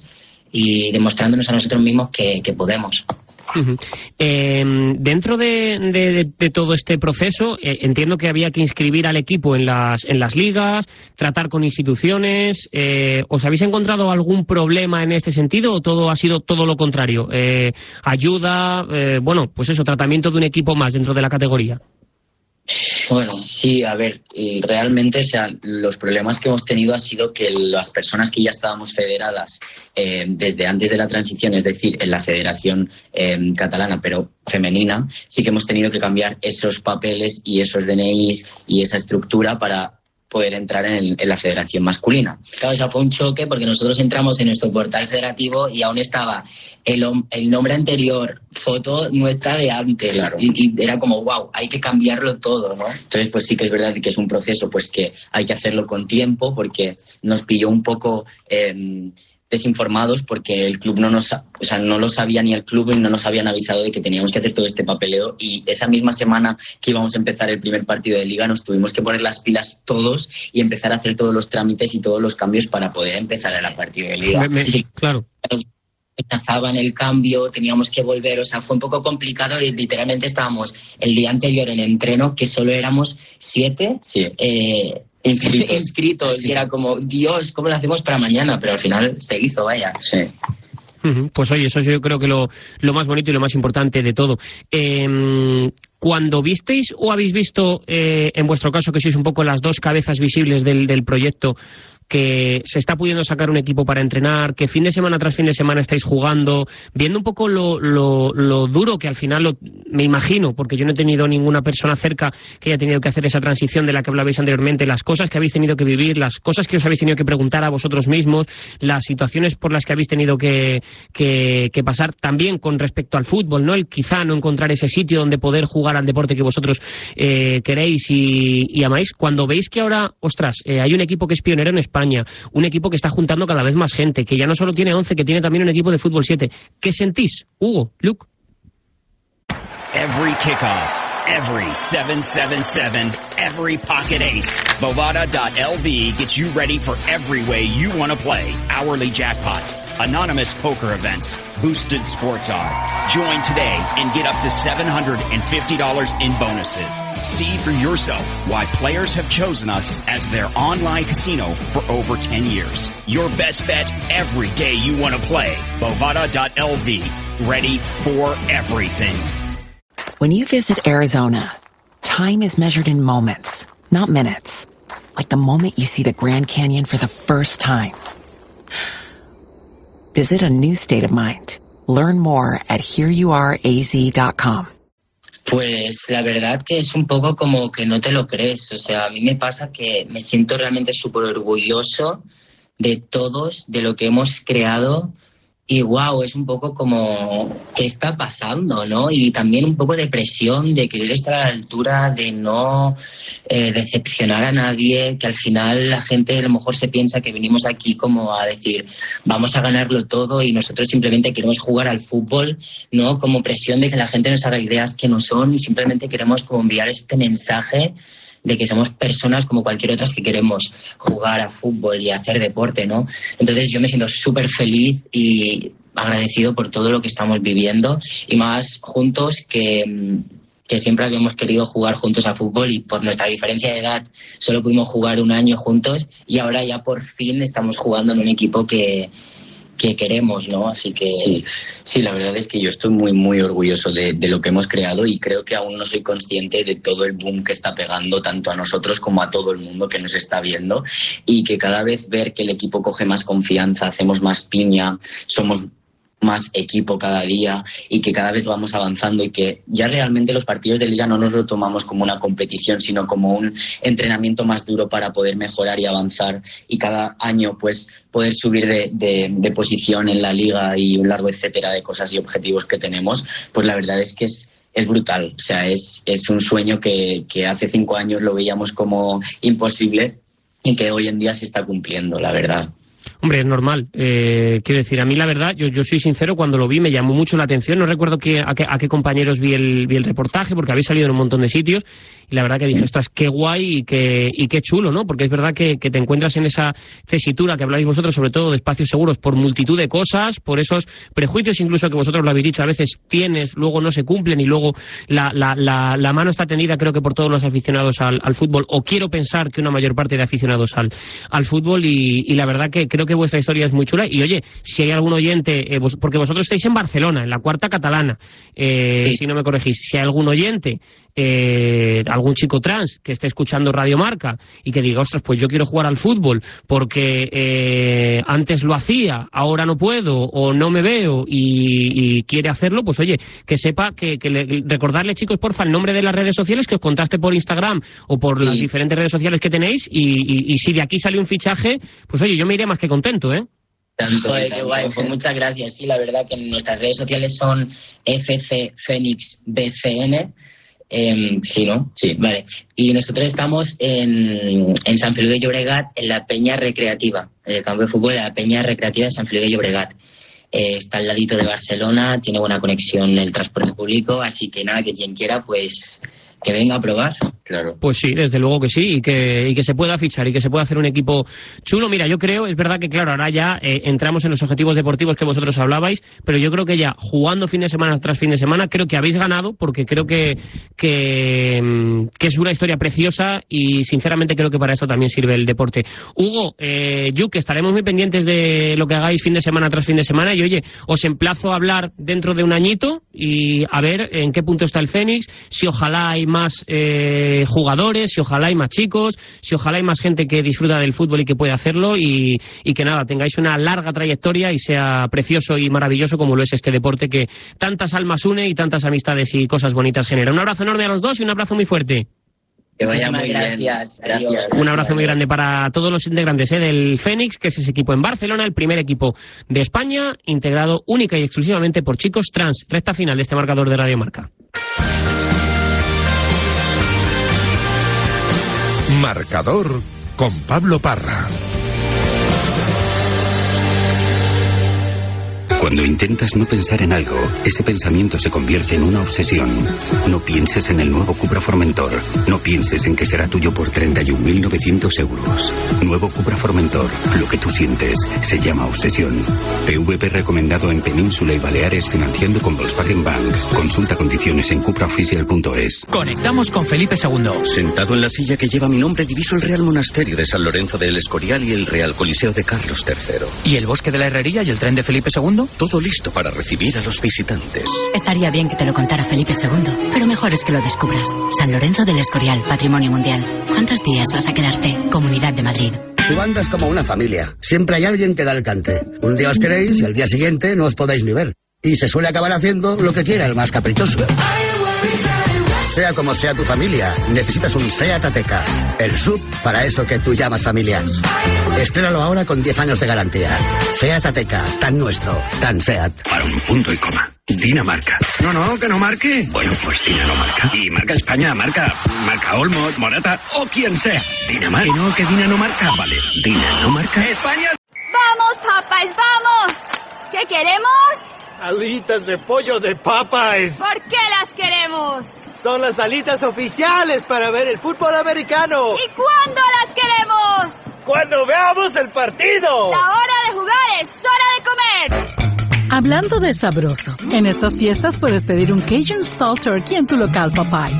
y demostrándonos a nosotros mismos que, que podemos. Uh-huh. Eh, dentro de, de, de todo este proceso, eh, entiendo que había que inscribir al equipo en las, en las ligas, tratar con instituciones. Eh, ¿Os habéis encontrado algún problema en este sentido o todo ha sido todo lo contrario? Eh, ayuda, eh, bueno, pues eso, tratamiento de un equipo más dentro de la categoría. Bueno, sí, a ver, realmente, o sea, los problemas que hemos tenido ha sido que las personas que ya estábamos federadas eh, desde antes de la transición, es decir, en la Federación eh, Catalana, pero femenina, sí que hemos tenido que cambiar esos papeles y esos D N Is y esa estructura para poder entrar en, en la federación masculina. Claro, o sea, fue un choque porque nosotros entramos en nuestro portal federativo y aún estaba el, el nombre anterior, foto nuestra de antes, claro. y, y era como, wow, hay que cambiarlo todo, ¿no? Entonces, pues sí que es verdad que es un proceso pues que hay que hacerlo con tiempo, porque nos pilló un poco eh, desinformados, porque el club no nos, o sea, no lo sabía ni el club y no nos habían avisado de que teníamos que hacer todo este papeleo, y esa misma semana que íbamos a empezar el primer partido de liga nos tuvimos que poner las pilas todos y empezar a hacer todos los trámites y todos los cambios para poder empezar el partido de liga. Me, me, sí, claro. Rechazaban el cambio, teníamos que volver, o sea, fue un poco complicado y literalmente estábamos el día anterior en entreno, que solo éramos siete, sí. eh, inscritos, inscritos sí. Y era como, Dios, ¿cómo lo hacemos para mañana? Pero al final se hizo, vaya. Sí. Pues oye, eso yo creo que lo, lo más bonito y lo más importante de todo. Eh, cuando visteis o habéis visto, eh, en vuestro caso, que sois un poco las dos cabezas visibles del, del proyecto, que se está pudiendo sacar un equipo para entrenar, que fin de semana tras fin de semana estáis jugando, viendo un poco lo, lo, lo duro que al final, lo, me imagino, porque yo no he tenido ninguna persona cerca que haya tenido que hacer esa transición de la que hablabais anteriormente, las cosas que habéis tenido que vivir, las cosas que os habéis tenido que preguntar a vosotros mismos, las situaciones por las que habéis tenido que, que, que pasar también con respecto al fútbol, ¿no? El quizá no encontrar ese sitio donde poder jugar al deporte que vosotros eh, queréis y, y amáis. Cuando veis que ahora, ostras, eh, hay un equipo que es pionero en España, España, un equipo que está juntando cada vez más gente, que ya no solo tiene once, que tiene también un equipo de fútbol siete. ¿Qué sentís, Hugo, Luke? Every kickoff, every seven seven seven, every pocket ace. Bovada dot L V gets you ready for every way you want to play. Hourly jackpots, anonymous poker events, boosted sports odds. Join today and get up to seven hundred fifty dollars in bonuses. See for yourself why players have chosen us as their online casino for over ten years. Your best bet every day you want to play. Bovada dot L V. Ready for everything. When you visit Arizona, time is measured in moments, not minutes. Like the moment you see the Grand Canyon for the first time. Visit a new state of mind. Learn more at here you are A Z dot com. Pues la verdad que es un poco como que no te lo crees. O sea, a mí me pasa que me siento realmente súper orgulloso de todos, de lo que hemos creado. Y wow, es un poco como, ¿qué está pasando, no? Y también un poco de presión, de querer estar a la altura, de no eh, decepcionar a nadie, que al final la gente a lo mejor se piensa que venimos aquí como a decir, vamos a ganarlo todo y nosotros simplemente queremos jugar al fútbol, ¿no? Como presión de que la gente nos haga ideas que no son y simplemente queremos como enviar este mensaje de que somos personas como cualquier otras que queremos jugar a fútbol y hacer deporte, ¿no? Entonces yo me siento súper feliz y agradecido por todo lo que estamos viviendo y más juntos que, que siempre habíamos querido jugar juntos a fútbol y por nuestra diferencia de edad solo pudimos jugar un año juntos y ahora ya por fin estamos jugando en un equipo que... que queremos, ¿no? Así que... Sí, sí, la verdad es que yo estoy muy, muy orgulloso de, de lo que hemos creado y creo que aún no soy consciente de todo el boom que está pegando tanto a nosotros como a todo el mundo que nos está viendo y que cada vez ver que el equipo coge más confianza, hacemos más piña, somos más equipo cada día y que cada vez vamos avanzando y que ya realmente los partidos de liga no nos lo tomamos como una competición, sino como un entrenamiento más duro para poder mejorar y avanzar y cada año pues poder subir de, de, de posición en la liga y un largo etcétera de cosas y objetivos que tenemos, pues la verdad es que es es brutal, o sea, es, es un sueño que, que hace cinco años lo veíamos como imposible y que hoy en día se está cumpliendo, la verdad. Hombre, es normal. Eh, quiero decir, a mí la verdad, yo, yo soy sincero, cuando lo vi me llamó mucho la atención. No recuerdo que, a, qué, a qué compañeros vi el, vi el reportaje, porque habéis salido en un montón de sitios. Y la verdad que dije, ostras, qué guay y qué, y qué chulo, ¿no? Porque es verdad que, que te encuentras en esa tesitura que habláis vosotros, sobre todo de espacios seguros, por multitud de cosas, por esos prejuicios incluso que vosotros lo habéis dicho, a veces tienes, luego no se cumplen y luego la, la, la, la mano está tendida, creo que por todos los aficionados al, al fútbol, o quiero pensar que una mayor parte de aficionados al, al fútbol y, y la verdad que creo que vuestra historia es muy chula. Y oye, si hay algún oyente, eh, vos, porque vosotros estáis en Barcelona, en la cuarta catalana, eh, sí. Si no me corregís, si hay algún oyente, eh, algún chico trans que esté escuchando Radio Marca y que diga, ostras, pues yo quiero jugar al fútbol porque eh, antes lo hacía, ahora no puedo o no me veo y, y quiere hacerlo, pues oye, que sepa que, que le, recordarle, chicos, porfa, el nombre de las redes sociales, que os contacte por Instagram o por sí. las diferentes redes sociales que tenéis y, y, y si de aquí sale un fichaje, pues oye, yo me iré más que contento, ¿eh? Tanto, Joder, qué guay, pues muchas gracias. Sí, la verdad que nuestras redes sociales son F C Fénix B C N. Eh, sí, ¿no? Sí, vale. Y nosotros estamos en, en Sant Feliu de Llobregat, en la Peña Recreativa, en el campo de fútbol de la Peña Recreativa de Sant Feliu de Llobregat. Eh, está al ladito de Barcelona, tiene buena conexión el transporte público, así que nada, que quien quiera, pues que venga a probar. Claro. Pues sí, desde luego que sí, y que, y que se pueda fichar y que se pueda hacer un equipo chulo. Mira, yo creo, es verdad que claro, ahora ya eh, entramos en los objetivos deportivos que vosotros hablabais, pero yo creo que ya jugando fin de semana tras fin de semana, creo que habéis ganado, porque creo que, que, que es una historia preciosa y sinceramente creo que para eso también sirve el deporte. Hugo, eh, Yuk, estaremos muy pendientes de lo que hagáis fin de semana tras fin de semana y oye, os emplazo a hablar dentro de un añito y a ver en qué punto está el Fénix, si ojalá hay más... Eh, jugadores, si ojalá hay más chicos, si ojalá hay más gente que disfruta del fútbol y que puede hacerlo y, y que nada, tengáis una larga trayectoria y sea precioso y maravilloso como lo es este deporte que tantas almas une y tantas amistades y cosas bonitas genera. Un abrazo enorme a los dos y un abrazo muy fuerte. Que vaya Muchísimas muy gracias. bien. Gracias. Un abrazo muy grande para todos los integrantes ¿eh? del Fénix, que es ese equipo en Barcelona, el primer equipo de España, integrado única y exclusivamente por chicos trans. Recta final de este marcador de Radio Marca. Marcador con Pablo Parra. Cuando intentas no pensar en algo, ese pensamiento se convierte en una obsesión. No pienses en el nuevo Cupra Formentor. No pienses en que será tuyo por treinta y un mil novecientos euros. Nuevo Cupra Formentor. Lo que tú sientes se llama obsesión. P V P recomendado en Península y Baleares financiando con Volkswagen Bank. Consulta condiciones en cupraoficial punto es. Conectamos con Felipe segundo. Sentado en la silla que lleva mi nombre diviso el Real Monasterio de San Lorenzo del Escorial y el Real Coliseo de Carlos tercero. ¿Y el Bosque de la Herrería y el tren de Felipe segundo? Todo listo para recibir a los visitantes. Estaría bien que te lo contara Felipe segundo, pero mejor es que lo descubras. San Lorenzo del Escorial, Patrimonio Mundial. ¿Cuántos días vas a quedarte? Comunidad de Madrid. Tu banda es como una familia. Siempre hay alguien que da el cante. Un día os queréis y al día siguiente no os podéis ni ver. Y se suele acabar haciendo lo que quiera el más caprichoso. Sea como sea tu familia, necesitas un SEAT Ateca. El sub para eso que tú llamas familia. Estrénalo ahora con diez años de garantía. SEAT Ateca, tan nuestro, tan SEAT. Para un punto y coma. Dinamarca. No, no, que no marque. Bueno, pues Dina no marca. Y marca España, marca. Marca Olmos, Morata o quien sea. Dinamarca. Que no, que Dina no marca. Vale, Dina no marca. España. ¡Vamos, Popeyes, vamos! ¿Qué queremos? Alitas de pollo de Popeyes. ¿Por qué las queremos? Son las alitas oficiales para ver el fútbol americano. ¿Y cuándo las queremos? ¡Cuando veamos el partido! La hora de jugar es hora de comer. Hablando de sabroso, en estas fiestas puedes pedir un Cajun Stall Turkey en tu local Popeyes.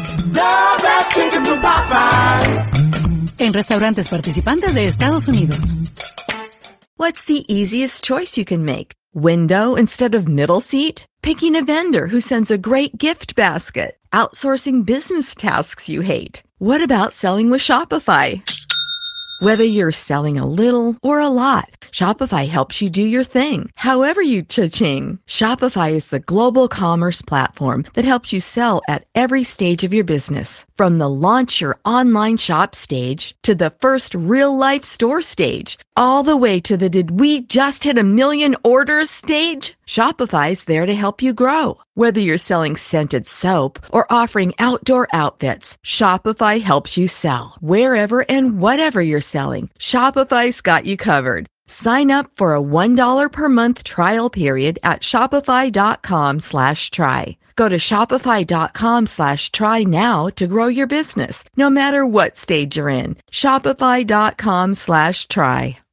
En restaurantes participantes de Estados Unidos. What's the easiest choice you can make? Window instead of middle seat? Picking a vendor who sends a great gift basket? Outsourcing business tasks you hate? What about selling with Shopify? Whether you're selling a little or a lot, Shopify helps you do your thing, however you cha-ching. Shopify is the global commerce platform that helps you sell at every stage of your business. From the launch your online shop stage to the first real-life store stage, all the way to the did we just hit a million orders stage. Shopify's there to help you grow. Whether you're selling scented soap or offering outdoor outfits, Shopify helps you sell. Wherever and whatever you're selling, Shopify's got you covered. Sign up for a one dollar per month trial period at shopify.com slash try. Go to shopify.com slash try now to grow your business, no matter what stage you're in. Shopify.com slash try.